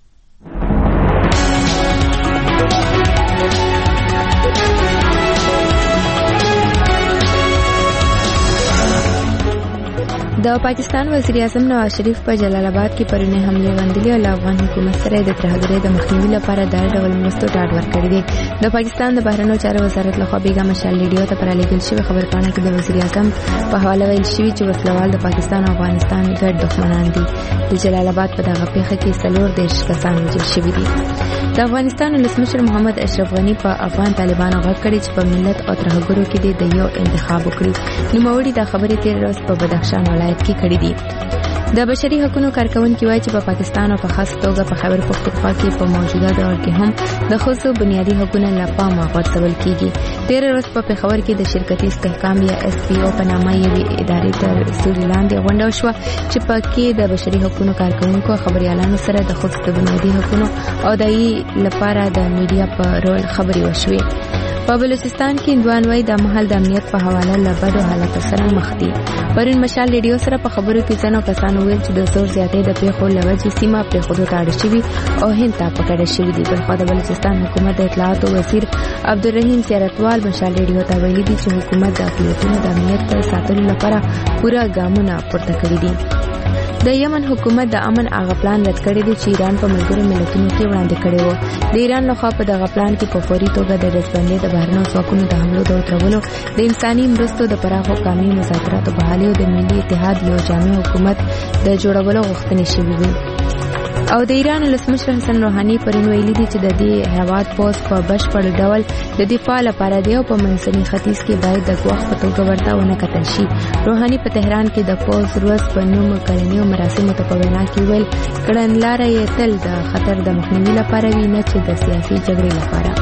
د پاکستان وزیر اعظم نواز شریف په جلال آباد کې پرونی حمله غندلې او افغان حکومت سره د ترهګرۍ د مخنیوي لپاره د ډول مرستو ډاډ ورکړی دی. د پاکستان د بهرنیو چارو وزارت لخوا بیګا مشال ریډیو ته پرالېږل شوی خبرپاڼه کې د وزیر اعظم په حواله ویل شوی چې وسلوال د پاکستان او افغانستان ګډ دښمنان دي. د جلال آباد په دغه پیښه کې څلور دیرش کسان وژل شوي دي. د افغانستان ولسمشر محمد اشرف غني په افغان طالبانو غږ کړی چې په ملت او ترهګرو کې د یو انتخاب وکړي. نوموړي دا خبرې تیر ورځ په بدخشان ولایت کې کړې دي. د بشري حقوقو کارکونکي وایي چې په پاکستان او په خاص توګه په خیبر پختونخوا کې په موجوده دور کې هم د ښځو بنیادي حقوقو له پامه غورځول کیږي. تیر ورځ په پېښور کې د شرکتي استحکام یا اس پی او په نامه یوې ادارې تر سوري لاندې غونډه وشوه چې په کې د بشري حقوقو کارکونکو خبريالانو سره د ښځو د بنیادي حقوقو او د ای لپاره د میډیا په رول خبري وشوي. په بلوچستان کې اندوان وای د محل د امنیت په حواله له بدو حالت سره مخ دي. پرون مشال ریډیو سره په خبرو کې ځنو کسانو ویل چې د زور زیاتې د پیښو لوجې سیمه پر خودو تاړ شوی او هند ته پکړه شوی دي. بلخو د بلوچستان حکومت د اطلاعات وزیر عبدالرحیم سیرتوال مشال ریډیو ته ویلي دي چې حکومت د اقلیتونو د امنیت ساتلو لپاره پورا ګامونه پورته کړی دي. د یمن حکومت د امن هغه پلان رد کړی دی چې ایران په ملګرو ملتونو کې وړاندې کړی و. د ایران لخوا په دغه پلان کې په فوري توګه د ډزبندۍ د بهرنیو ځواکونو د حملو د ودرولو، د انساني مرستو د پراخو قانوني مذاکراتو بحالي او د ملي اتحاد یو جامع حکومت د جوړولو غوښتنې شوې وي. او د ایران ولسمشر حسن روحاني پرون ویلي دي چې د دې هیواد پوز په بشپړ ډول د دفاع لپاره دی او په منځني ختیځ کې باید د ګواښ په توګه ورته ونه کتل شي. روحاني په تهران کې د پوز ورځ په نوم کلنیو مراسمو ته په وینا کې ویل کړنلاره یې تل د خطر د مخنیوي لپاره وي نه چې د سیاسي جګړې لپاره.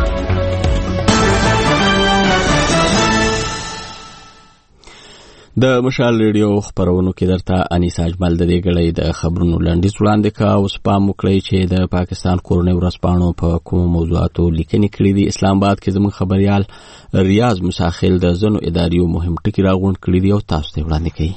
د مشال ریډیو خبرونو کې درته انیس اجمل د دې غړې د خبرونو لنډیز وړاندې کا. اوس پام وکړئ چې د پاکستان کورنۍ ورځپاڼو په کوم موضوعاتو لیکنې کړې دي. اسلام آباد کې زموږ خبريال ریاض مساخیل د زنو اداریو مهم ټکی راغونډ کړی دی او تاسو ته وړاندې کوي.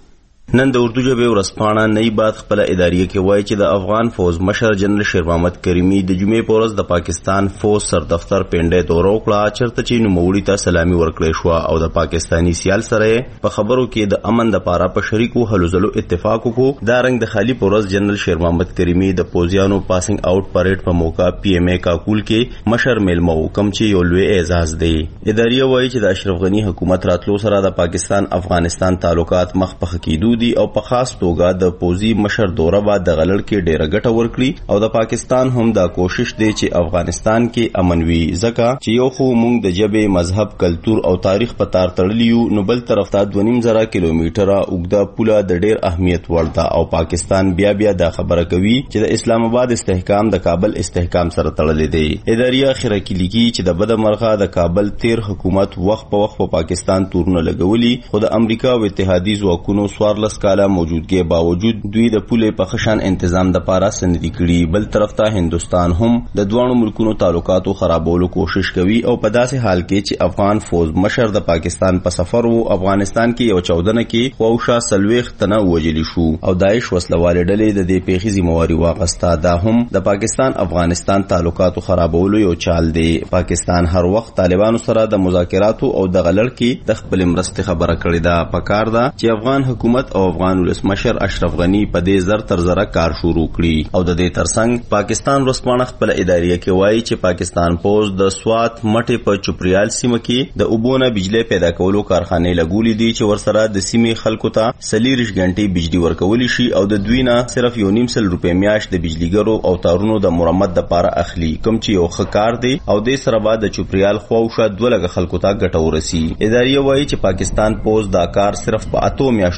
نن د اردو ژبې ورځپاڼه نئی بات خپل اداریه کې وایي چې د افغان فوج مشر جنرال شیر محمد کریمی د جمعې په ورځ د پاکستان فوج سر دفتر پنډه دوره وکړه چرته چې نوموړي ته سلامي ورکړې شو او د پاکستانی سیال سره په خبرو کې د امن د پاره په شریکو هلو ځلو اتفاق وکړو. دا رنګ د خالی په ورځ جنرال شیر محمد کریمی د پوزیانو پاسینګ آؤٹ پریډ په موقع پی ایم ای کاکول کې مشر میلمو کم چې یو لوی اعزاز دی. اداریه وایي چې د اشرف غنی حکومت راتلو سره د پاکستان افغانستان تعلقات مخ په کېدو دي او په خاص توګه د پوزي مشر دوره بعد د غلړ کې ډېر ګټه ورکړي او د پاکستان هم دا کوشش دی چې افغانستان کې امن وي ځکه چې یو خو موږ د جبه مذهب کلچر او تاریخ په تار تړلیو نو بل طرف ته دوه نیم زره کیلومتره اوږده پوله د ډېر اهمیت وړ ده او پاکستان بیا بیا دا خبره کوي چې د اسلام آباد استحکام د کابل استحکام سره تړلې دی. اداریه اخره کې لیکي چې د بدمرغه د کابل تیر حکومت وخت په وخت په پاکستان تورونه لګولي خو د امریکا او اتحادیې ځواکونو سوارلس کاله موجودګي باوجود دوی د پوله په خشن تنظیم د پاره سندې کړي. بل طرف ته هندستان هم د دوه ملکونو تعلقاتو خرابولو کوشش کوي او په داسې حال کې چې افغان فوج مشر د پاکستان په سفر وو افغانستان کې یو چودنه کې خوښه سلويخ تنه وجلی شو او داعش وسلواله ډلې د دې پیښې ذمہواری واغستا. دا هم د پاکستان افغانستان تعلقاتو خرابولو یو چال دی. پاکستان هر وخت طالبانو سره د مذاکراتو او د غلړ کې د خپل مرستې خبره کړې ده. پکار ده چې افغان حکومت او افغان ولسمشر اشرف غنی په دې زر تر زره کار شروع کړي او د دې ترڅنګ پاکستان ورځپاڼه خپل اداریه کې وایي چې پاکستان پوز د سوات مټې په چوپریال سیمه کې د اوبونه بجلی پیدا کولو کارخانه لګولې دي چې ورسره د سیمې خلکو ته سلیریش غنټي بجلی ورکول شي او د دوی نه صرف یو نیم سل روپے میاش د بجلیګرو او تارونو د مرمت د پاره اخلي کوم چې یو خکار دی او د سره بعد د چوپریال خوښه دوه لګ خلکو ته ګټه ورسي. اداریه وایي چې پاکستان پوز دا کار صرف په اتو میاشتو کې وکړو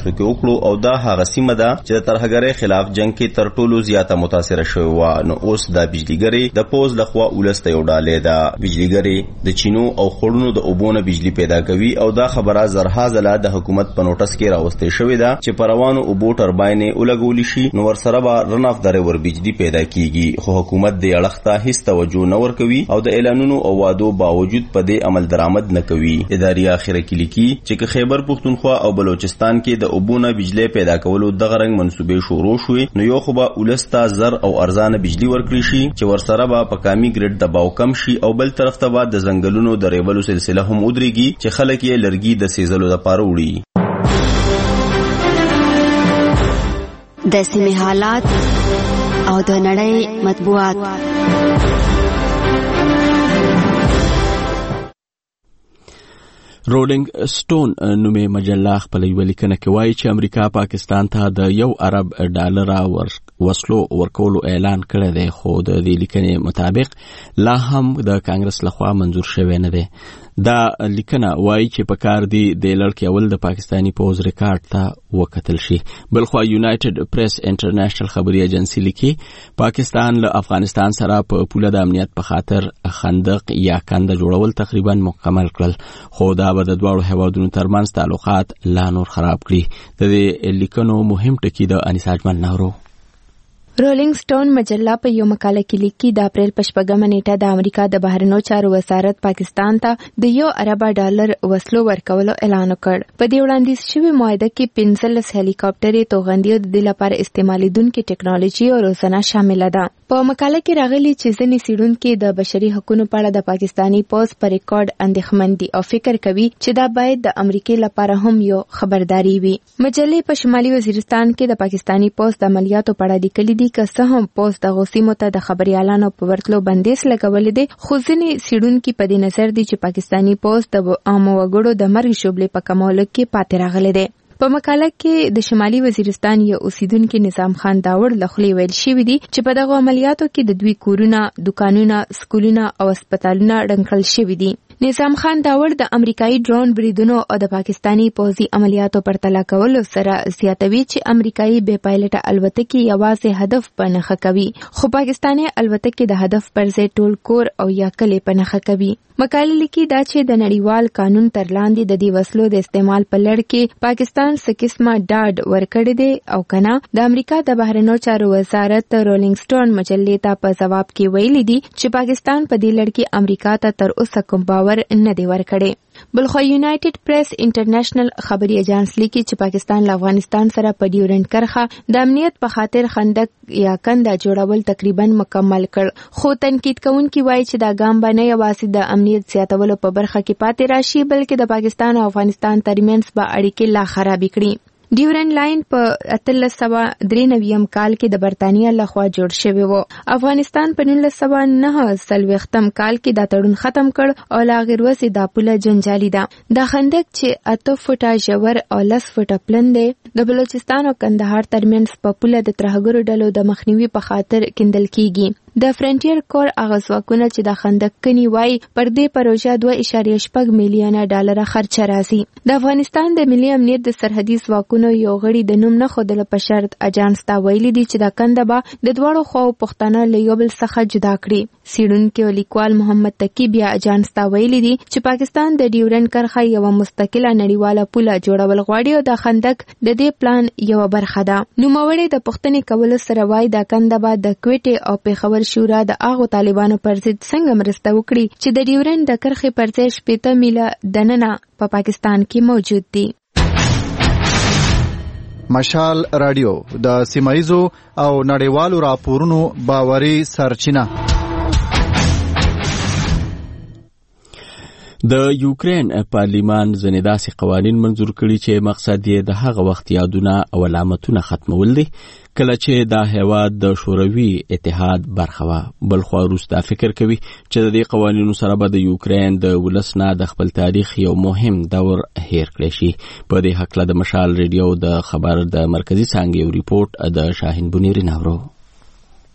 وکړو او دا هغه سیمه ده چې د ترهګرۍ خلاف جنگ کې تر ټولو زیاته متاثره شوې وه. نو اوس دا بجلیګرې د پوز لخوا ولسته یو ډالۍ ده. بجلیګرې د چینو او خړونو د اوبو نه بجلی پیدا کوي او دا خبره زرها ځله د حکومت په نوټس کې راوستې شوې ده چې په روانو اوبو ټرباینې ولګولی شي نو ورسره به رن اف د ریور بجلی پیدا کیږي. خو حکومت دې اړخ ته هیڅ توجه نه ورکوي او د اعلانونو او وعدو باوجود په دې عمل درآمد نه کوي. اداري اخره کې لیکي چې خیبر پختونخوا او بلوچستان کې د اوبو نه بجلی پیدا کولو دغه رنګ منسوبې شروع شوې نو یو خو به ولسته زر او ارزانه بجلی ورکړي شي چې ورسره به په کامي ګریډ دباو کم شي او بل طرف ته به د ځنګلونو د ریبلو سلسله هم ودرېږي چې خلک یې لرګي د سیزلو لپاره وړي. د سیمې حالات او د نړۍ مطبوعات. رولینګ سټون نومي مجله خپل یو لیکنه کې وایي چې امریکا پاکستان ته د یو ارب ډالر وسلو ورکولو اعلان کړی دی خو د دې لیکنې مطابق لا هم د کانګرس لخوا منظور شوی نه دی. دا لیکنه وایي چې په کار دی د لړکې اول د پاکستانی پوز ریکارډ ته وکتل شي. بلخوا یونایټډ پریس انټرنیشنل خبري ایجنسی لیکي پاکستان له افغانستان سره په پوله د امنیت په خاطر خندق یا کنده جوړول تقریبا مکمل کړل خو دا به د دواړو هیوادونو ترمنځ تعلقات لا نور خراب کړي. د دې لیکنو مهم ټکی د انیس اجمل نورو. رولینګ سټون مجله په یو مقاله کې لیکي د اپریل په شپږمه نیټه د امریکا د بهرنیو چارو وزارت پاکستان ته د یو ارب ډالر وسلو ورکولو اعلان وکړ. په دې وړاندیز شوی معاهده کې پنځلس هلیکاپټرې توغندي د دې لپاره استعمالیدونکو ټیکنالوژي او روزنه شامل ده. په مقاله کې راغلي چې ځینې څېړونکي د بشري حقوقو په اړه د پاکستانی پوز پر ریکارډ اندېښمن دي او فکر کوي چې دا باید د امریکا لپاره هم یو خبرداري وي. مجلې په شمالي وزیرستان کې د پاکستانی پوز د عملیاتو په اړه لیکلي دي که څه هم پوز د غوسیمو ته د خبريالانو په ورتلو بندیز لګولې دي خو ځینې څېړونکي په دې نظر دي چې پاکستانی پوز د عامو وګړو د مرګ شوبلې په کمولو کې پاتې راغلي دي. په مقاله کې د شمالي وزیرستان یو اوسیدونکو نظام خان داوړ لخوا ویل شوی دی چې په دغه عملیاتو کې د دوی کورونه، دکانونه، سکولونه او هسپتالونه ډنکړل شوي دي. نظام خان داوړ د امریکایي ډرون بریدونو او د پاکستانی پوځي عملیاتو پرتله کولو سره زیاتوي چې امریکایي بې پایلټه الوتکې یوازې هدف په نښه کوي خو پاکستاني الوتکې د هدف پر ځای ټول کور او یا کلی په نښه کوي. مقاله لیکي دا چې د نړیوال قانون تر لاندې د دې وسلو د استعمال په لړ کې پاکستان څه قسمه ډاډ ورکړی دی او کنه. د امریکا د بهرنیو چارو وزارت رولینګ سټون مجلې ته په ځواب کې ویلي دي چې پاکستان په دې لړ کې امریکا ته تر اوسه کوم باور نه دی ورکړی. بلخو یونایټډ پریس انټرنیشنل خبري ایجنس لیکي چې پاکستان له افغانستان سره په ډیورنډ کرښه د امنیت په خاطر خندق یا کنده جوړول تقریبا مکمل کړ خو تنقید کوونکي وایي چې دا ګام به نه یوازې د امنیت زیاتولو په برخه کې پاتې راشي بلکې د پاکستان او افغانستان ترمنځ به اړیکې لا خرابې کړي. ډیورنډ لاین په اتلس سوه درې نویم کال کې د برتانیا لخوا جوړ شوی و. افغانستان په نولس سوه نهه څلوېښتم کال کې دا تړون ختم کړ او لا غیر وسې دا پوله جنجالي ده. دا خندق چې اته فوټه ژور او لس فوټه پلن دی د بلوچستان او کندهار ترمنځ په پوله د ترهګرو ډلو د مخنیوي په خاطر کیندل کیږي. د فرنټیر کور هغه ځواکونه چې د خندق کني وای پر دې پروژه دوه اعشاریه شپږ میلیونه ډالر خرچه راځي. د افغانستان د ملي امنیت د سرحدي ځواکونو یو غړي د نوم نه ښودلو په شرط اجانس ته ویلي دي چې دا کنده به د دواړو خواو پښتانه له یو بل څخه جدا کړي. څېړونکي او لیکوال محمد تقي بیا اجانس ته ویلي دي چې پاکستان د ډیورنډ کرښه یوه مستقله نړیواله پوله جوړول غواړي او د خندق د دې پلان یوه برخه ده. نوموړی د پوښتنې کولو سره وایي دا کنده به د کویټې او پېښور شورا د هغو طالبانو پر ضد څنګه مرسته وکړي چې د ډیورنډ د کرښې پر ځای شپېته میله دننه په پاکستان کې موجود دي. مشال رادیو د سیمایزو او نړیوالو راپورونو باوري سرچینه. د یوکرين پارلیمان ځینې داسې قوانین منظور کړي چې مقصد یې د هغه وخت یادونه او علامتونه ختمول دي کله چې دا هیواد د شوروي اتحاد برخه وه. بلخوا روس دا فکر کوي چې د دې قوانینو سره به د یوکرين د ولس نه د خپل تاریخ یو مهم دور هیر کړی شي. په دې هکله د مشال ریډیو د خبر د مرکزی څانګې یو ریپورت د شاهین بنيري ناورو.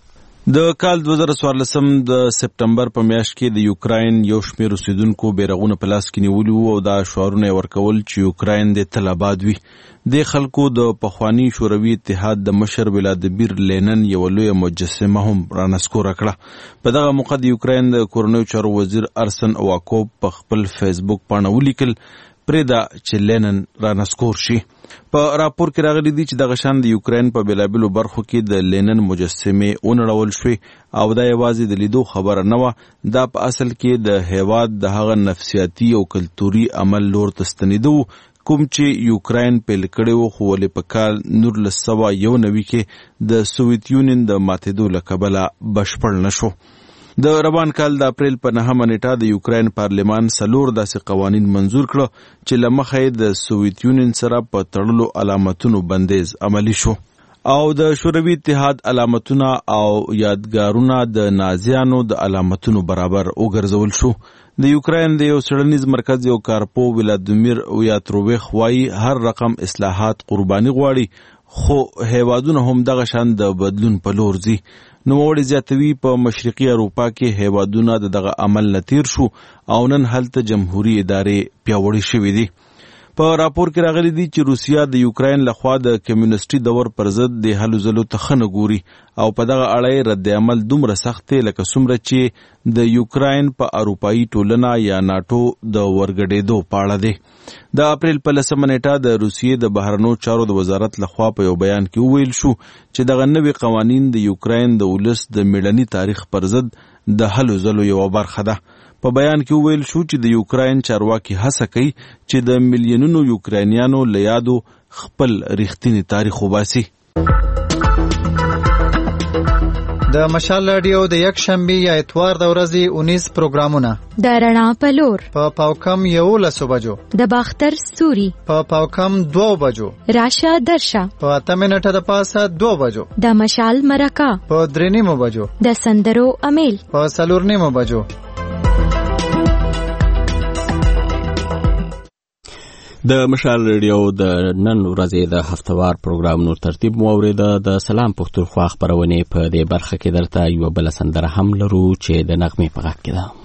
د کال دوه زره څوارلسم د سپټمبر په میاشت کې د یوکراین یو شمېر اوسیدونکو بیرغونه په لاس کې نیولي وو او دا شعارونه یې ورکول چې یوکراین د تل آباد وي. د خلکو د پخواني شوروي اتحاد د مشر ولادیمیر لینن یو لویه مجسمه هم رانسکوره کړه. په دغه موقع د یوکراین د کورنیو چارو وزیر ارسن اواکوب په خپل فیسبوک باندې ولیکل پرېږده چې لینن رانسکور شي. په راپور کې راغلي دي چې دغه شان د یوکراین په بېلابېلو برخو کې د لینن مجسمې ونړول شوې او دا یوازې د لیدو خبره نه وه، دا په اصل کې د هېواد د هغه نفسیاتي او کلتوري عمل لور ته ستنېده و کوم چې یوکراین پیل کړی و، خو ولې په کال نولس سوه یو نوي کې د سوویت یونین د ماتېدو له کبله بشپړ نه شو. د روان کال د اپریل په نهمه نیټه د یوکراین پارلمان څلور داسې قوانین منظور کړه چې له مخه یې د سوویت یونین سره په تړلو علامتونو بندیز عملی شو او د شوروي اتحاد علامتونه او یادګارونه د نازیانو د علامتونو برابر وګرځول شو. د یوکراین د یو څېړنیز مرکز یو کارپو ولادیمیر ویاتروویخ وایي هر رقم اصلاحات قرباني غواړي، خو هیوادونه هم دغه شان د بدلون په لور ځي. نوموړی زیاتوي په مشرقي اروپا کې هیوادونه د دغه عمل نه تیر شو او نن هلته جمهوري ادارې پیاوړې شوې دي. په راپور کې راغلي دي چې روسیه د یوکراین لخوا د کمیونستي دور پر ضد د هلو ځلو ته ښه نه ګوري او په دغه اړه یې رد عمل دومره سخت دی لکه څومره چې د یوکراین په اروپایي ټولنه یا ناټو د ورګډېدو په اړه دی. د اپریل په لسمه نیټه د روسیې د بهرنیو چارو د وزارت لخوا په یو بیان کې وویل شو چې دغه نوي قوانین د یوکراین د ولس د میړني تاریخ پر ضد د هلو ځلو یوه برخه ده. په بیان کې وویل شو چې د یوکراین چارواکي هڅه کوي چې د میلیونونو یوکراینیانو له یادو خپل ریښتینی تاریخ وباسي. د مشال رادیو د یک شنبه یا اتوار د ورځې اونیس پروګرامونه: د رڼا په لور په پاوکم یولسو بجو، د باختر ستوري په پاوکم دوو بجو، راشه درشه په اته منټه د پاسه دوه بجو، د مشال مرکه په درې نیمو بجو، د سندرو امیل په څلور نیمو بجو. د مشال ریډیو د نن ورځې د هفتوار پروګرام نور ترتیب مو اوریده. د سلام پښتونخوا خپرونې په دې برخه کې درته یو بل سندره هم لرو چې د نغمې په غږ کې ده.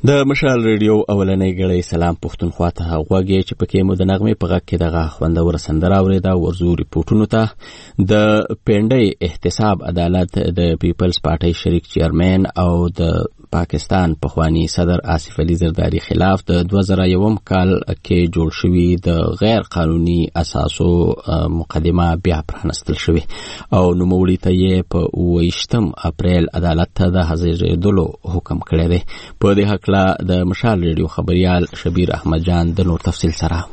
د مشال ریډیو اولنۍ غړې سلام پښتونخوا ته غوږی چې پکې مو د نغمې په غږ کې دغه خوندور سندره اورېده. ورزو ریپورټونو ته د پنډۍ احتساب عدالت د پیپلز پارټۍ شریک چیرمن او د پاکستان پخوانی صدر آصف علي زرداری خلاف د دوه زره یوم کال کې جوړ شوی د غیر قانوني اساسو مقدمه بیا پرانستل شوی او نوموړي ته یې په اوویشتم اپریل عدالت ته د حاضرېدلو حکم کړی دی. په دې هکله د مشال ریډیو خبريال شبیر احمد جان د نور تفصیل سره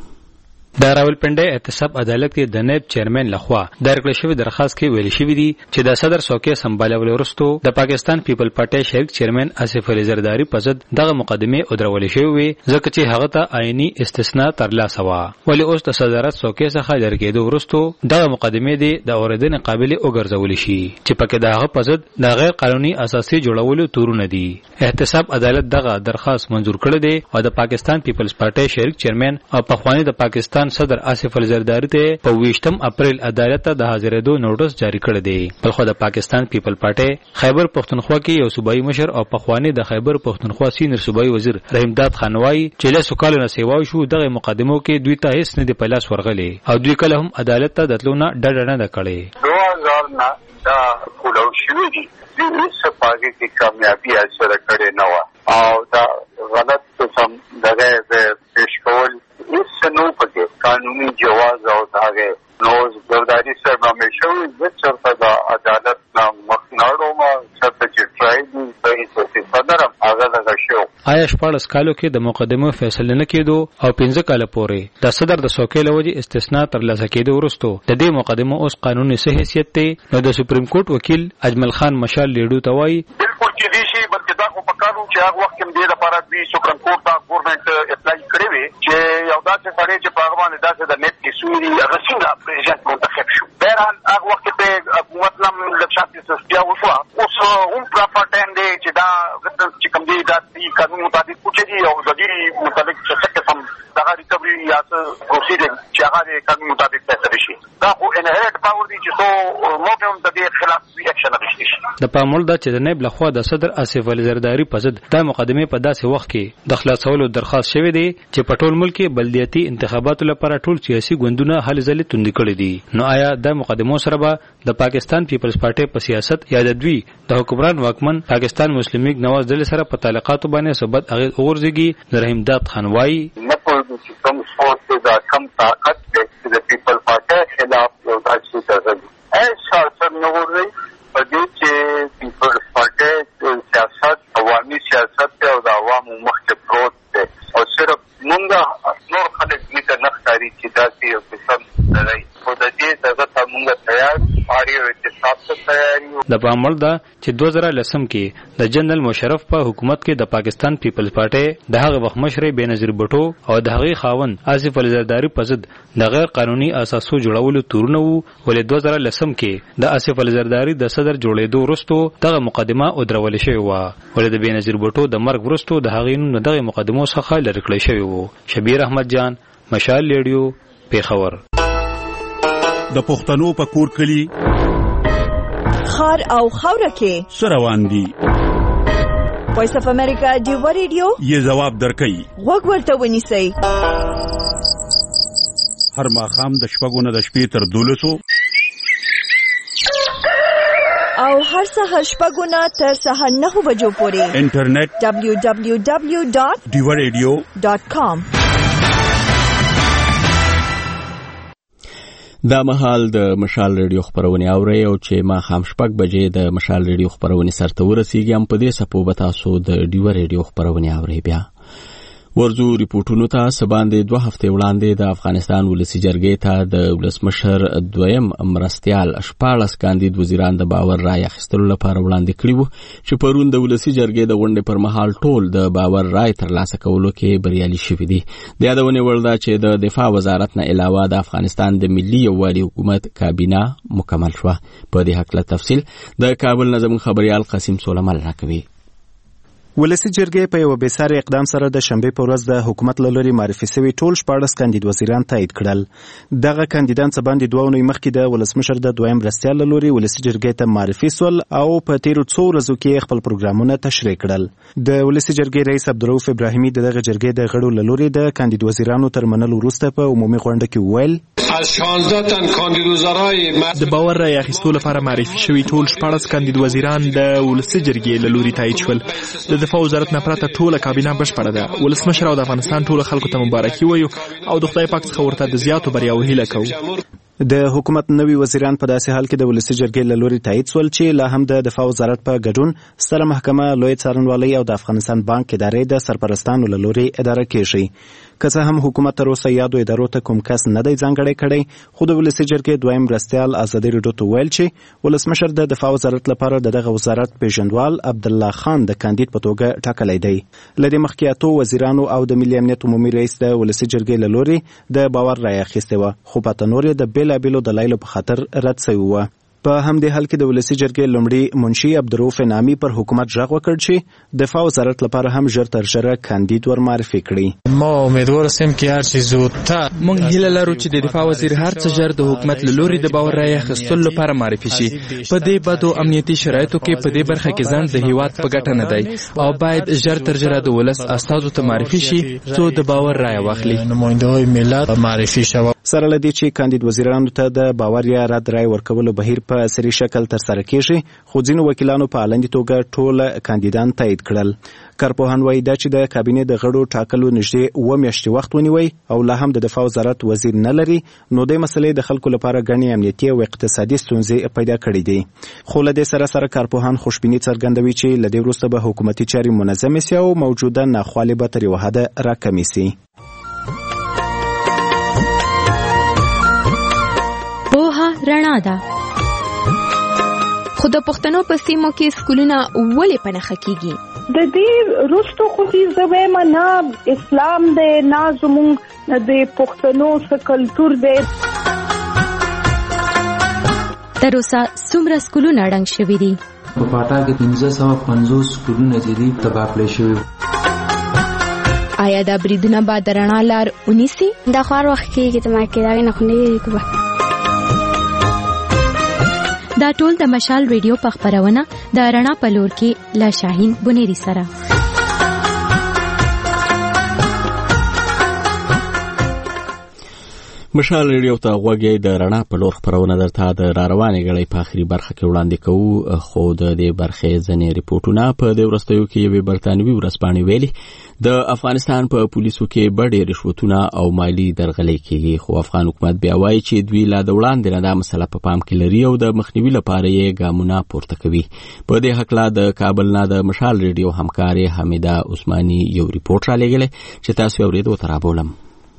د راولپنډۍ احتساب عدالت کې د نائب چیرمن لخوا درکړل شوی درخواست کې ویل شوی دی چې د صدر څوکۍ سمبالول وروسته د پاکستان پیپل پارټۍ شریک چیرمن آصف علي زرداری په ضد دغه مقدمه او درول شوی وي ځکه چې هغه ته آئینی استثناء ترلاسه و. ولی اوس د صدارت څوکۍ څخه لرګېدو وروسته دغه مقدمه دی د اوریدنې قابل وګرځول شي چې پکې دغه په ضد د غیر قانوني اساسي جوړولو تورونه دي. احتساب عدالت دغه درخواست منزور کړی دی او د پاکستان پیپلز پارټۍ شریک چیرمن او پخوانی د پاکستان صدر آصف علي زرداری ته په ویشتم اپریل عدالت ته د حاضرېدو نوټس جاری کړی دی. بلخو د پاکستان پیپل پارټۍ خیبر پښتونخوا کې یو صوبایي مشر او پخوانی د خیبر پښتونخوا سینیر صوبایي وزیر رحیم داد خان وایي چې له سوکاله سیوا شو دغه مقدمو کې دوی ته هیڅ نه دی په لاس ورغلي او دوی کله هم عدالت ته دتلونه ډډ نه کړي. دوه هزار نه دا کولو شوی دی هیڅ پاګه کې کامیابی حاصله کړې نه و او دا غلط قسم دغه پیش کول هیڅ نو پکې قانوني جواز او داغه نوز ګرداري سره باندې شوی د چرته د عدالت نام مخناړو ما چرته چې ټرای دی په هیڅ صدرم هغه دغه شو. آیا شپږ کالو کې د مقدمه فیصله نه کېدو او پنځه کال پورې د صدر د څوکۍ لوجي استثناء ترلاسه کېدو وروسته د دې مقدمه اوس قانوني صحه حیثیت ته نو د سپریم کورټ وکیل اجمل خان مشال لیډو ته وایي بالکل کې دي شي بلکې دا خو پکارو چې هغه وخت کې د لپاره د سپریم کورټ ته ګورنمنت اپلای کړی وي چې یو داسې سړی چې په هغه باندې داسې د نیټ کې سوري هغه څنګه پرېزیدنت منتخب شو. بهرحال هغه وخت په حکومت نام لکشاتي سستیا وشوه اوس هم پراپر ټایم دی چې دا چې کوم دی دا قانون مطابق پوښتنه او د دې مطابق څه قسم دغه ریکوري یا څه پروسیډر چې هغه قانون مطابق فیصله شي دا خو انهرټ پاور دی چې سو موږ هم د دې خلاف ریاکشن اخیستل شي. د پامول دا چې د نائب لخوا د صدر آصف علي زرداری په ضد د مقدمه په داسې وخت کې د خلاصولو درخواست شوی دی چې په ټول ملک کې بلدیاتي انتخاباتو لپاره ټول سیاسي ګوندونه هلې ځلې توندې کړې دي. نو آیا د مقدمو سره به د پاکستان پیپلز پارټۍ په سیاست یا د دوی د حکمران واکمن پاکستان مسلم لیگ نواز ډلې سره په تعلقاتو باندې ثبت اغیز وګرځيږي؟ رحیم داد خان وایي نه پوهېږو چې کوم څوک دا کم طاقت دی چې د پیپل پارټۍ خلاف یو داسې درغلي ای شارسر نه ورځي په دې چې پیپلز پارټۍ سیاست عوامي سیاست او د عوامو مخکې پروت دی او صرف مونږ نور خلک دې ته نه ښکاري چې داسې یو قسم دی خو د دې دغه ته مونږ تیار یو احتساب ته تیار یو. د پاموړ ده چې دوه زره لسم کې د جنرال مشرف په حکومت کې د پاکستان پیپلز پارټۍ د هغه وخت مشر بېنظیر بټو او د هغې خاوند آصف علي زرداری په ضد د غیر قانوني اساسو جوړولو تورونه وو. ولې دوه زره لسم کې د آصف علي زرداری د صدر جوړېدو وروسته دغه مقدمه ودرول شوې وه. ولې د بېنظیر بټو د مرګ وروسته د هغې نوم دغه مقدمو څخه لرې کړی شوی و. شبیر احمد جان مشال ریډیو پیښور. د پښتنو په کور کلی خار او خوره کې سروان دي وایس اف امریکا ډیو ریډیو یې جواب درکړي وګ ورته ونیسئ هر ماښام د شپږو نه د شپې تر دولسو او هر سهار شپږو نه تر سهار نهو بجو پورې انټرنیټ دبلیو دبلیو دبلیو ډاٹ ډیو ریډیو ډاٹ کام. دا مهال د مشال ریډیو خبرونه اوري او چې ما خام شپږ بجې د مشال ریډیو خبرونه سرته ورسیږي هم په دې سپو به تاسو د ډیو ریډیو خبرونه اوري. بیا ورزو ریپورټونو ته سباندې دوه هفته وړاندې د افغانستان ولسی جرګې ته د ولسمشر دویم مرستيال شپاړس کاندید وزیران د باور رای اخیستلو لپاره وړاندې کړي وو چې پرون د ولسی جرګې د غونډې پر مهال ټول د باور رای ترلاسه کولو کې بریالي شوي دي. د یادونې وړ ده چې د دفاع وزارت نه علاوه د افغانستان د ملي یووالي حکومت کابینه مکمل شوه. په دې حق له تفصیل د کابل نظم خبريال قاسم سولمل راکوي. ولسی جرګې په یو بېساري اقدام سره د شنبې په ورځ د حکومت له لوري معرفي شوي ټول شپاړس کاندید وزیران تایید کړل. دغه کاندیدان څه باندې دوه اونۍ مخکې د ولسمشر د دویم مرستیال له لوري ولسي جرګې ته معرفي سول او په تیرو څو ورځو کې خپل پروګرامونه تشریح کړل. د ولسي جرګې رئیس عبدالرؤف ابراهیمي د دغه جرګې د غړو له لوري د کاندید وزیرانو تر منلو وروسته په عمومي غونډه کې وویل از شانزده تن کاندید وزرای د باور رای اخیستو لپاره معرفي شوي ټول شپاړس کاندید وزیران د ولسي جرګې له لوري تایید شول. د دفاع وزارت نه پرته ټوله کابینه بشپړه ده. ولسمشر او د افغانستان ټولو خلکو ته مبارکي وایو او د خدای پاک څخه ورته د زیاتو بریاوو هیله کوو. د حکومت نوي وزیران په داسې حال کې د ولسي جرګې له لوري تایید سول چې لا هم د دفاع وزارت په ګډون ستره محکمه، لوی څارنوالۍ او د افغانستان بانک ادارې د سرپرستانو له لوري اداره کیږي. که څه هم حکومت تر اوسه یادو ادارو ته کوم کس نه دی ځانګړی کړی، خو د ولسي جرګې دویم مرستیال ازادي راډیو ته ویل چې ولسمشر د دفاع وزارت لپاره د دغه وزارت پیژندوال عبدالله خان د کاندید په توګه ټاکلی دی. له دې مخکې اتو وزیرانو او د ملي امنیت عمومي رئیس د ولسي جرګې له لوري د باور رایه اخیستې وه، خو پاته نور یې د بېلابېلو دلایلو په خاطر رد سوي وه. په همدې حال کې د ولسي جرګې لومړي منشي عبدالرؤف انعامي پر حکومت غږ وکړ چې دفاع وزارت لپاره هم ژر تر ژره کاندید ور معرفي کړي. ما امیدوار هستیم که هر چیز زودتر موږ هیله لرو چې د دفاع وزیر هر څه ژر د حکومت له لوري د باور رایې اخیستلو لپاره معرفي شي. په دې بدو امنیتي شرایطو کې په دې برخه کې ځان د هیواد په ګټه نه دی او باید ژر تر ژره د ولس استازو ته معرفي شي څو د باور رایه واخلي. نماینده‌های ملت معرفي شوه. سره له دې چې کاندید وزیرانو ته د باور یا رد رای ورکولو بهیر په سري شکل ترسره کیږي، خو ځینو وکیلانو په علني توګه ټول کاندیدان تایید کړل. کارپوهان وایي دا چې د کابینې د غړو ټاکلو نږدې اوه میاشتې وخت ونیوي او لا هم د دفاع وزارت وزیر نه لري، نو د مسلې د خلکو لپاره ګڼې امنیتي او اقتصادي ستونزې پیدا کړې دي. خو له دې سره سره کارپوهان خوشبیني څرګندوي چې له دې وروسته به حکومتي چارې منظمې سي او موجوده ناخوالې به تر یوه حده راکمې سي. رڼا ده. خو د پښتنو په سیمو کې سکولونه ولې په نښه کیږي؟ د دې وروسته خو زه وایم نه اسلام دی نه زموږ د پښتنو څه کلتور دی. تر اوسه څومره سکولونه ړنګ شوي دي؟ په پاټا کې پنځه سوه پنځوس سکولونه چې دي تباه کړای شوي. آیا دا بریدونه به د رڼا لار ونیسي؟ دا خو هر وخت کېږي ته ما کې دا نه خو نه کېږي. دا ټول د مشال ریډیو په خبرونه د رڼا په لور کې لا شاهین بنيري سره. مشال ریډیو ته غوږی د رڼا په لور خبرونه درته د راروانې غړې په اخري برخه کې وړاندې کوو، خو د دې برخې ځینې ریپورتونه په دې وروستیو کې یوې برتانوي ورځپاڼې ویلي د افغانستان په پولیسو کې بډې رشوتونه او مالی درغلۍ کېږي، خو افغان حکومت بیا وایي چې دوی لا د وړاندې نه دا مسله په پام کې لري او د مخنیوي لپاره یې ګامونه پورته کوي. په دې هکله د کابل نه د مشال ریډیو همکارې حمیده عثماني یو ریپورت رالیږلی چې تاسو یې اورېدو ته رابولم.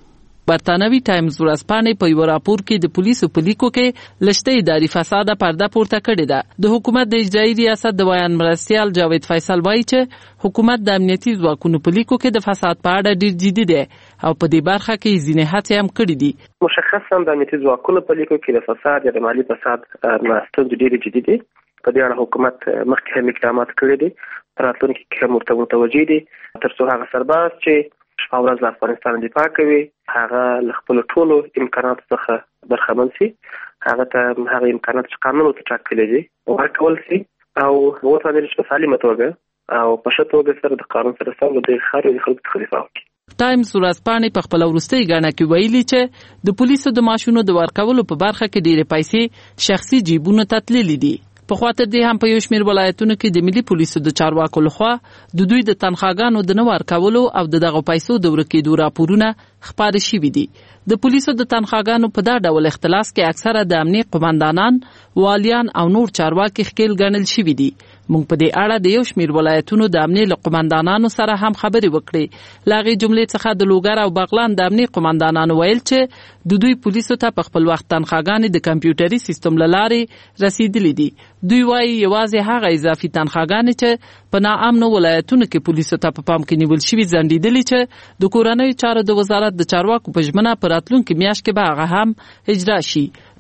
برتانوي ټایمز ورځپاڼې په یو راپور کې د پولیسو په لیکو کې لشته اداري فساده پرده پورته کړې ده. د حکومت د اجرایي ریاست د ویان مرستیال جاوید فیصل وایي چې حکومت د امنیتي ځواکونو په لیکو کې د فساد په اړه ډیر جدي دی او په دې برخه کې ځینې هڅې هم کړې دي. مشخصا د امنیتي ځواکونو په لیکو کې د فساد یا د مالی فساد ستونزې ډېرې جدي دي. په دې اړه حکومت مخکې هم اقدامات کړي دي، راتلونکي کې هم ورته متوجه دي تر څو هغه سرباز چې شپه ورځ له افغانستان دفاع کوي هغه له خپلو ټولو امکاناتو څخه برخمن سي، هغه ته هغه امکانات چې قانون ورته ټاکلی دي ورکول سي او وتوانېږي چې په سالمه توګه او په ښه توګه سره د قانون سره سم د دې ښار د خلکو څخه دفاع وکړي. ټایمز ورځپاڼې په خپله وروستۍ ګڼه کې ویلي چې د پولیسو د معاشونو د ورکولو په برخه کې ډېرې پیسې شخصي جیبونو ته تللي دي. په خاطر دې هم په یو شمېر ولایتونو کې د ملي پولیسو د چارواکو لخوا د دوی د تنخواګانو د نه ورکولو او د دغه پیسو د ورکېدو راپورونه خپاره شوي دي. د پولیسو د تنخواګانو په دا ډول اختلاس کې اکثره د امنیت قوماندانان، والیان او نور چارواکي ښکېل ګڼل شوي دي. موږ په دې اړه د یو شمېر ولایتونو د امنیت قوماندانانو سره هم خبرې وکړې. له هغې جملې څخه د لوګر او بغلان د امنیت قوماندانانو ویل چې د دوی پولیسو ته په خپل وخت تنخواګانې د کمپیوټري سیستم له لارې رسیدلې دي. دوی وایي یوازې هغه اضافي تنخواګانې چې په ناامنو ولایتونو کې پولیسو ته په پام کې نیول شوي ځنډېدلې چې د کورنیو چارو د وزارت د چارواکو په ژمنه په راتلونکي میاشت کې به هغه هم اجرا شي.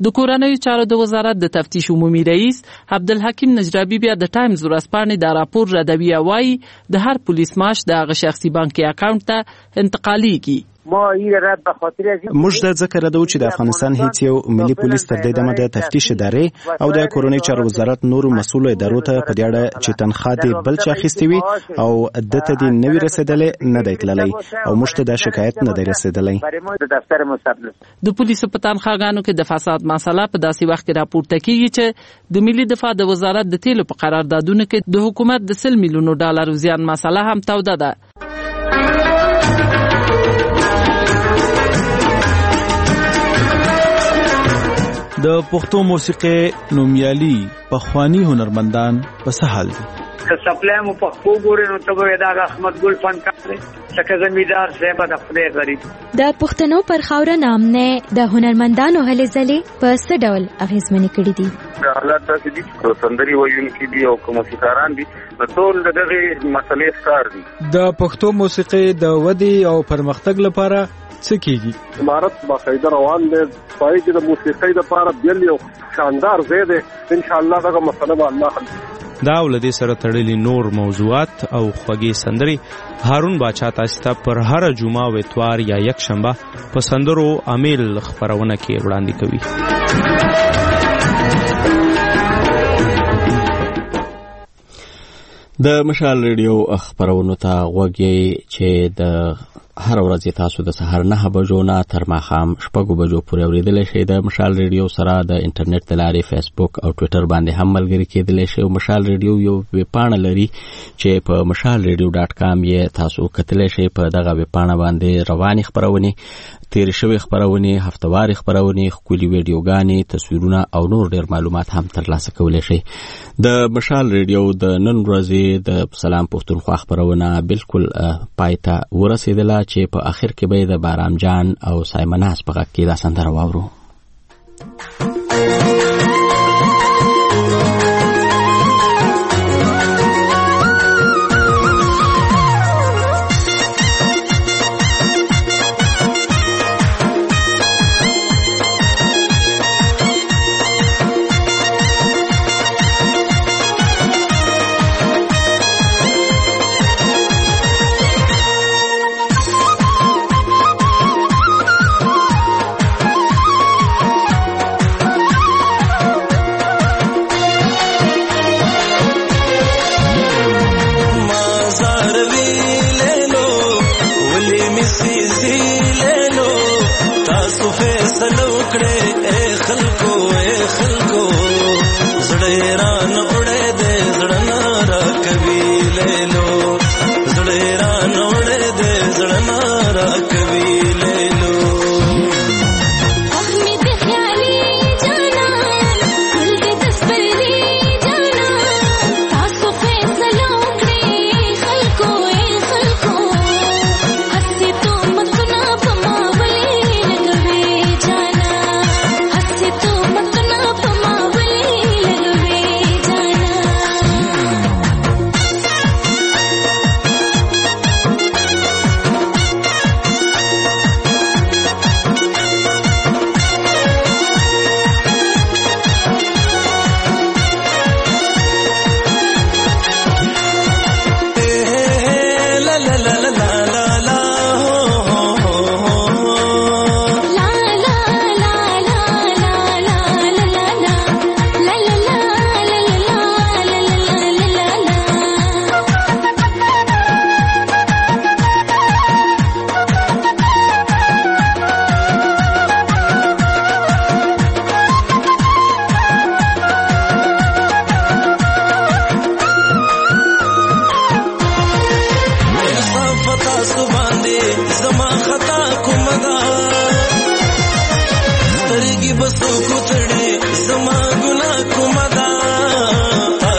د کورنیو چارو د وزارت د تفتیش عمومي رئیس عبدالحکیم نجرابي بیا د ټایمز ورځپاڼې دا راپور ردوي او وایي د هر پولیس معاش د هغه شخصي بانکي اکاونټ ته انتقالیږي. موږ د ذکر ردو چې د افغانستان هیڅ یو ملي پولیس تر دې دمه د تفتیش ادارې او د کورنیو چارو وزارت نورو مسؤلو ادارو ته په دې اړه چې تنخوا دې بل چا اخیستې وي او د ته دې نوي رسېدلې نه دی تللی او موږ ته دا شکایت نه دی رسېدلی. د پولیسو په تنخواګانو کې د فساد مسله په داسې وخت کې راپورته کیږي چې د ملي دفاع د وزارت د تیلو په قراردادونو کې د حکومت د سل میلیونو ډالر زیان مسله هم توده ده. د پښتو موسیقي نومیالي پخوانی هنرمندان په څه حال دي؟ که سپلای مو پښتو ګورې نو ته به دا احمد ګل فنکار دی څنګه زمیدار صاحب د خدای غریب د پښتنو پر خاوره نامنه د هنرمندانو هلې ځلې په څه ډول اغیزمنې کړې دي؟ حالات داسې دي چې سندري ویونکي دي او موسیقاران دي ټول دغه مسلې ښکار دي. د پښتو موسیقي د ودې او پرمختګ لپاره څه کیږي؟ امارت باقاعده روان دی پای کې د موسیقۍ لپاره بیل یو شاندار ځای دی ان شاء الله دغه مسله به الله حل کړي. دا ولدي سره تړلي نور موضوعات او خوږې سندري هارون باچا تاسو ته پر هر جمعه او اتوار یا یک شنبه په سندرو امیل خبرونه کې وړاندې کوي. د مشال ریډیو خبرونو ته غوږی چې د هر ورځ تاسو د سهار نه بجو نه تر ماښام شپږو بجو پورې اوریدلی شئ. د مشال ریډیو سره د انټرنیټ د لارې فیسبوک او ټویټر باندې هم ملګري کېدلی شئ. مشال ریډیو یو ویبپاڼه لري چې په مشال ریډیو ډاټ کام یې تاسو کتلی شئ. په دغه ویبپاڼه باندې روانې خپرونې، تیر شوي خپرونې، هفتواري خپرونې، ښکلي ویډیوګانې، تصویرونه او نور ډیر معلومات هم ترلاسه کولی شئ. د مشال ریډیو د نن ورځې د سلام پښتونخوا خپرونه بالکل پای ته ورسېدله چې په اخر کې به د بارام جان او سایمناس په غږ کې دا سندره واورو.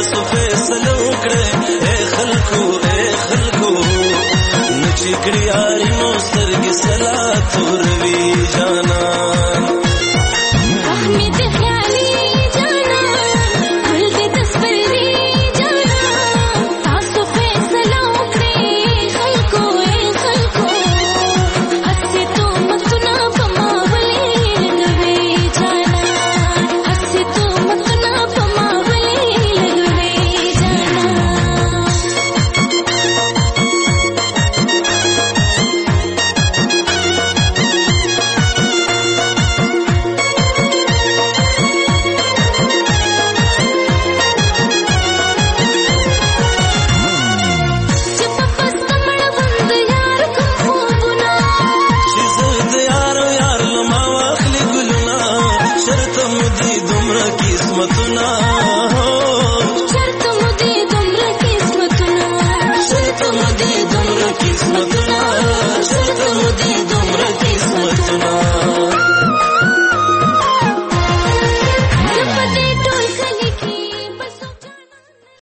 شکریہ